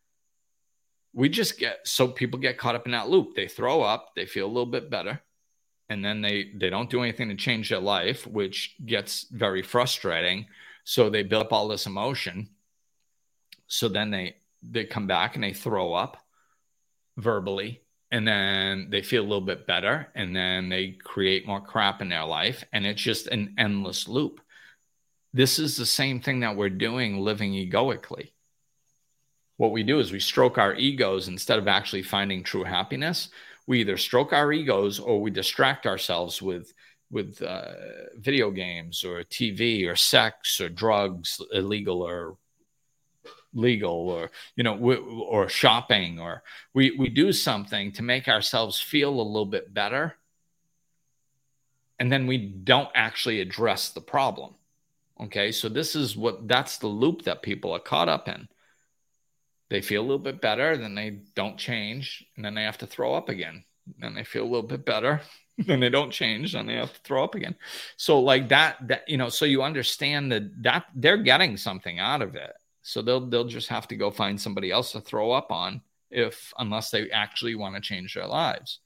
[SPEAKER 2] People get caught up in that loop. They throw up, they feel a little bit better, and then they don't do anything to change their life, which gets very frustrating. So they build up all this emotion. So then they come back and they throw up verbally, and then they feel a little bit better, and then they create more crap in their life, and it's just an endless loop. This is the same thing that we're doing living egoically. What we do is we stroke our egos instead of actually finding true happiness. We either stroke our egos or we distract ourselves with video games or TV or sex or drugs, illegal or legal, or or shopping, or we do something to make ourselves feel a little bit better, and then we don't actually address the problem. Okay, so that's the loop that people are caught up in. They feel a little bit better, then they don't change, and then they have to throw up again. Then they feel a little bit better, then they don't change, then they have to throw up again. So like that so you understand that they're getting something out of it. So they'll just have to go find somebody else to throw up on, unless they actually want to change their lives.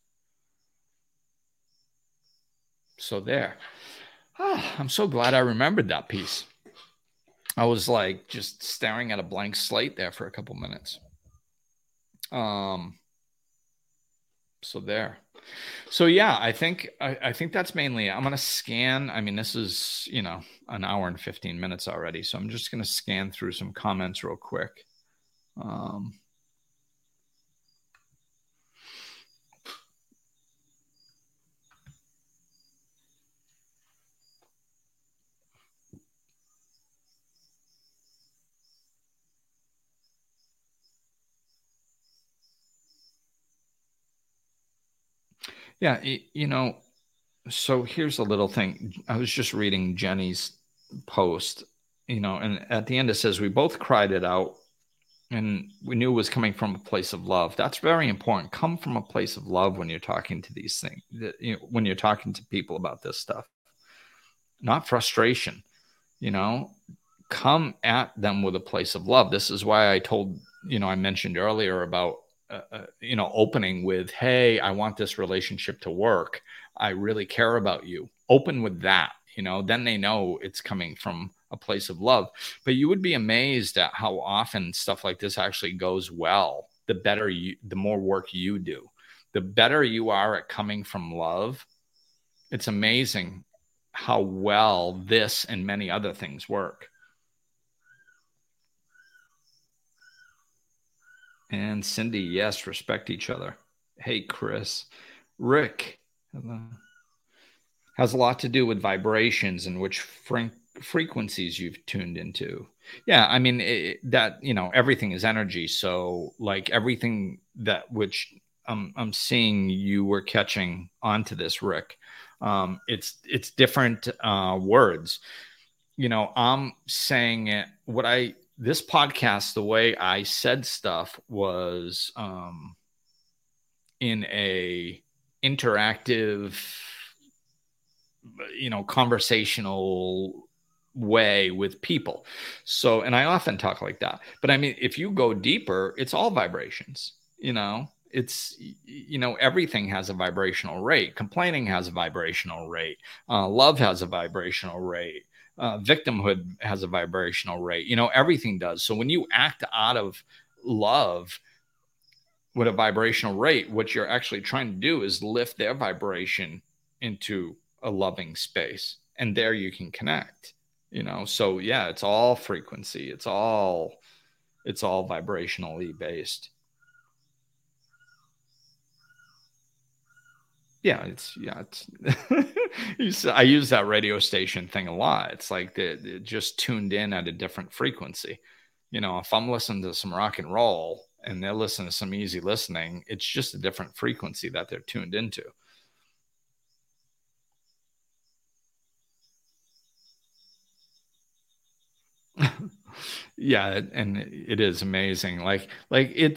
[SPEAKER 2] So there. I'm so glad I remembered that piece. I was like just staring at a blank slate there for a couple minutes. So there. So yeah, I think that's mainly it. I'm gonna scan. I mean, this is an hour and 15 minutes already, so I'm just gonna scan through some comments real quick. Yeah, so here's a little thing. I was just reading Jenny's post, and at the end it says, we both cried it out and we knew it was coming from a place of love. That's very important. Come from a place of love when you're talking to these things, when you're talking to people about this stuff, not frustration, come at them with a place of love. This is why I mentioned earlier about, opening with, hey, I want this relationship to work. I really care about you. Open with that, then they know it's coming from a place of love. But you would be amazed at how often stuff like this actually goes well. The more work you do, the better you are at coming from love. It's amazing how well this and many other things work. And Cindy, yes, respect each other. Hey, Chris. Rick has a lot to do with vibrations and which frequencies you've tuned into. Yeah, I mean, everything is energy. So like everything that which I'm seeing you were catching onto this, Rick. It's different words. I'm saying it, this podcast, the way I said stuff was in a interactive, conversational way with people. So, and I often talk like that. But I mean, if you go deeper, it's all vibrations, it's, everything has a vibrational rate. Complaining has a vibrational rate. Love has a vibrational rate. Victimhood has a vibrational rate. Everything does. So when you act out of love with a vibrational rate, what you're actually trying to do is lift their vibration into a loving space, and there you can connect. So yeah, it's all frequency. It's all vibrationally based. Yeah, it's I use that radio station thing a lot. It's like it just tuned in at a different frequency. If I'm listening to some rock and roll and they're listening to some easy listening, it's just a different frequency that they're tuned into. Yeah, and it is amazing. Like it,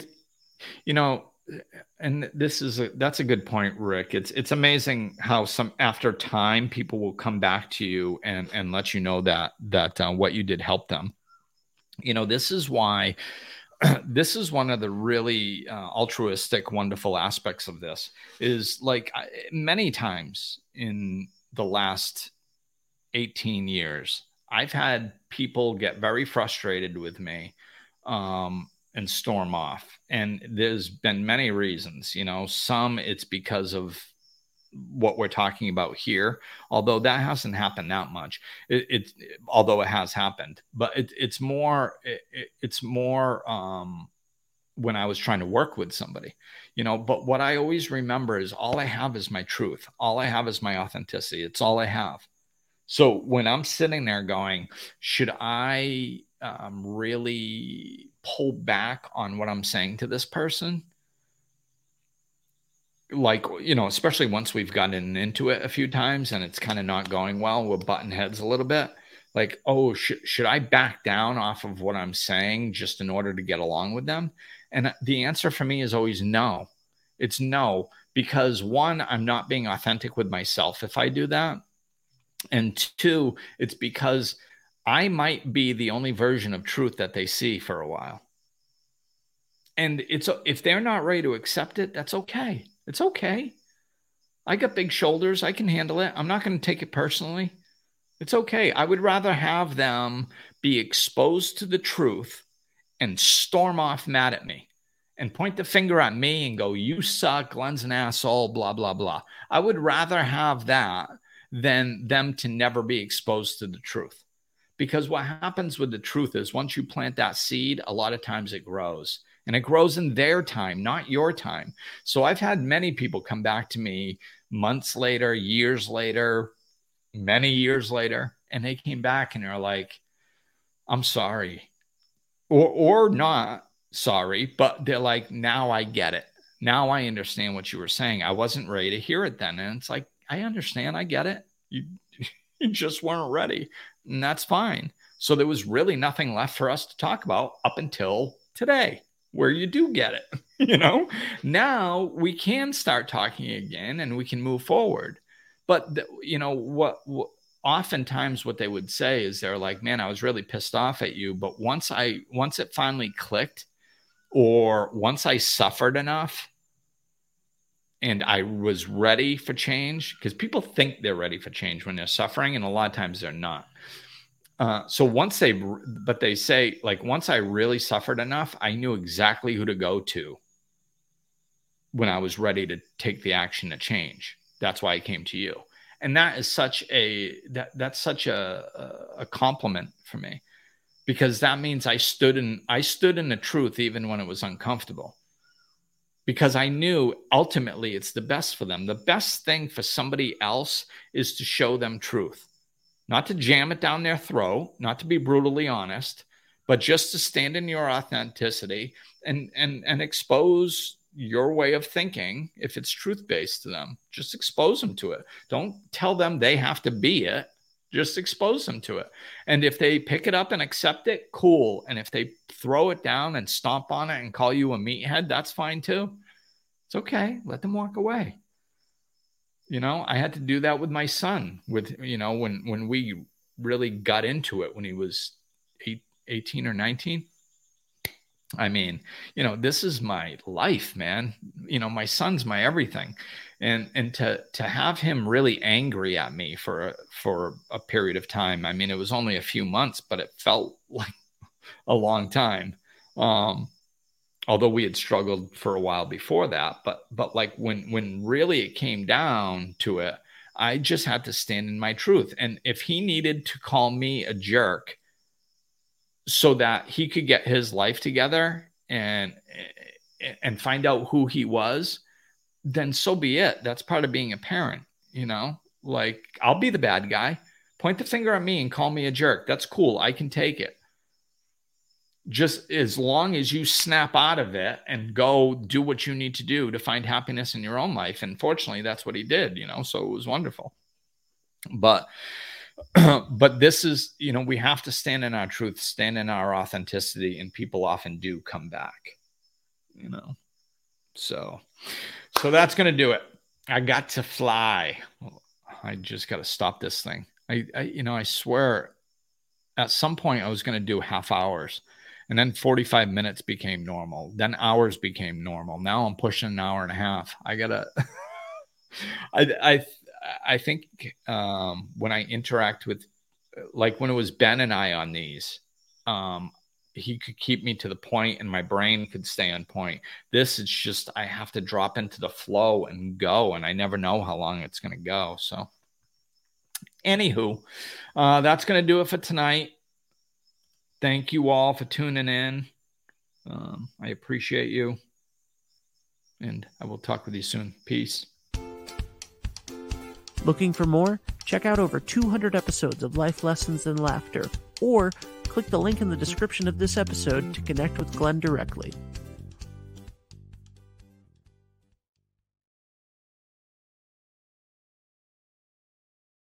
[SPEAKER 2] and that's a good point, Rick. It's amazing how after time people will come back to you and let you know that what you did helped them. This is why this is one of the really altruistic, wonderful aspects of this is like many times in the last 18 years, I've had people get very frustrated with me and storm off. And there's been many reasons, some it's because of what we're talking about here, although that hasn't happened that much. Although it has happened, but it's more when I was trying to work with somebody, but what I always remember is all I have is my truth. All I have is my authenticity. It's all I have. So when I'm sitting there going, should I really pull back on what I'm saying to this person? Like, especially once we've gotten into it a few times and it's kind of not going well, we're butting heads a little bit. Like, oh, should I back down off of what I'm saying just in order to get along with them? And the answer for me is always no. It's no, because one, I'm not being authentic with myself if I do that. And two, it's because I might be the only version of truth that they see for a while. And if they're not ready to accept it, that's okay. It's okay. I got big shoulders. I can handle it. I'm not going to take it personally. It's okay. I would rather have them be exposed to the truth and storm off mad at me and point the finger at me and go, you suck, Glenn's an asshole, blah, blah, blah. I would rather have that than them to never be exposed to the truth. Because what happens with the truth is once you plant that seed, a lot of times it grows. And it grows in their time, not your time. So I've had many people come back to me months later, years later, many years later, and they came back and they're like, I'm sorry. Or not sorry, but they're like, now I get it. Now I understand what you were saying. I wasn't ready to hear it then. And it's like, I understand. I get it. You just weren't ready. And that's fine. So there was really nothing left for us to talk about up until today, where you do get it. Now we can start talking again and we can move forward. But what oftentimes what they would say is they're like, man, I was really pissed off at you. But once it finally clicked, or once I suffered enough and I was ready for change, because people think they're ready for change when they're suffering, and a lot of times they're not. So once they say, like, once I really suffered enough, I knew exactly who to go to when I was ready to take the action to change. That's why I came to you. And that is that's such a compliment for me, because that means I stood in the truth even when it was uncomfortable, because I knew ultimately it's the best for them. The best thing for somebody else is to show them truth. Not to jam it down their throat, not to be brutally honest, but just to stand in your authenticity and expose your way of thinking. If it's truth-based to them, just expose them to it. Don't tell them they have to be it. Just expose them to it. And if they pick it up and accept it, cool. And if they throw it down and stomp on it and call you a meathead, that's fine too. It's okay. Let them walk away. I had to do that with my son when we really got into it when he was 18 or 19. I mean, this is my life, man. My son's my everything. And to have him really angry at me for a period of time. I mean, it was only a few months, but it felt like a long time. Although we had struggled for a while before that, but like when really it came down to it, I just had to stand in my truth. And if he needed to call me a jerk so that he could get his life together and find out who he was, then so be it. That's part of being a parent, like, I'll be the bad guy. Point the finger at me and call me a jerk. That's cool. I can take it. Just as long as you snap out of it and go do what you need to do to find happiness in your own life. And fortunately, that's what he did, so it was wonderful. But this is, we have to stand in our truth, stand in our authenticity, and people often do come back, So that's going to do it. I got to fly. I just got to stop this thing. I swear at some point I was going to do half hours. And then 45 minutes became normal. Then hours became normal. Now I'm pushing an hour and a half. I gotta. I think when I interact with, like when it was Ben and I on these, he could keep me to the point, and my brain could stay on point. This is just, I have to drop into the flow and go, and I never know how long it's going to go. So, anywho, that's going to do it for tonight. Thank you all for tuning in. I appreciate you. And I will talk with you soon. Peace.
[SPEAKER 1] Looking for more? Check out over 200 episodes of Life Lessons and Laughter, or click the link in the description of this episode to connect with Glenn directly.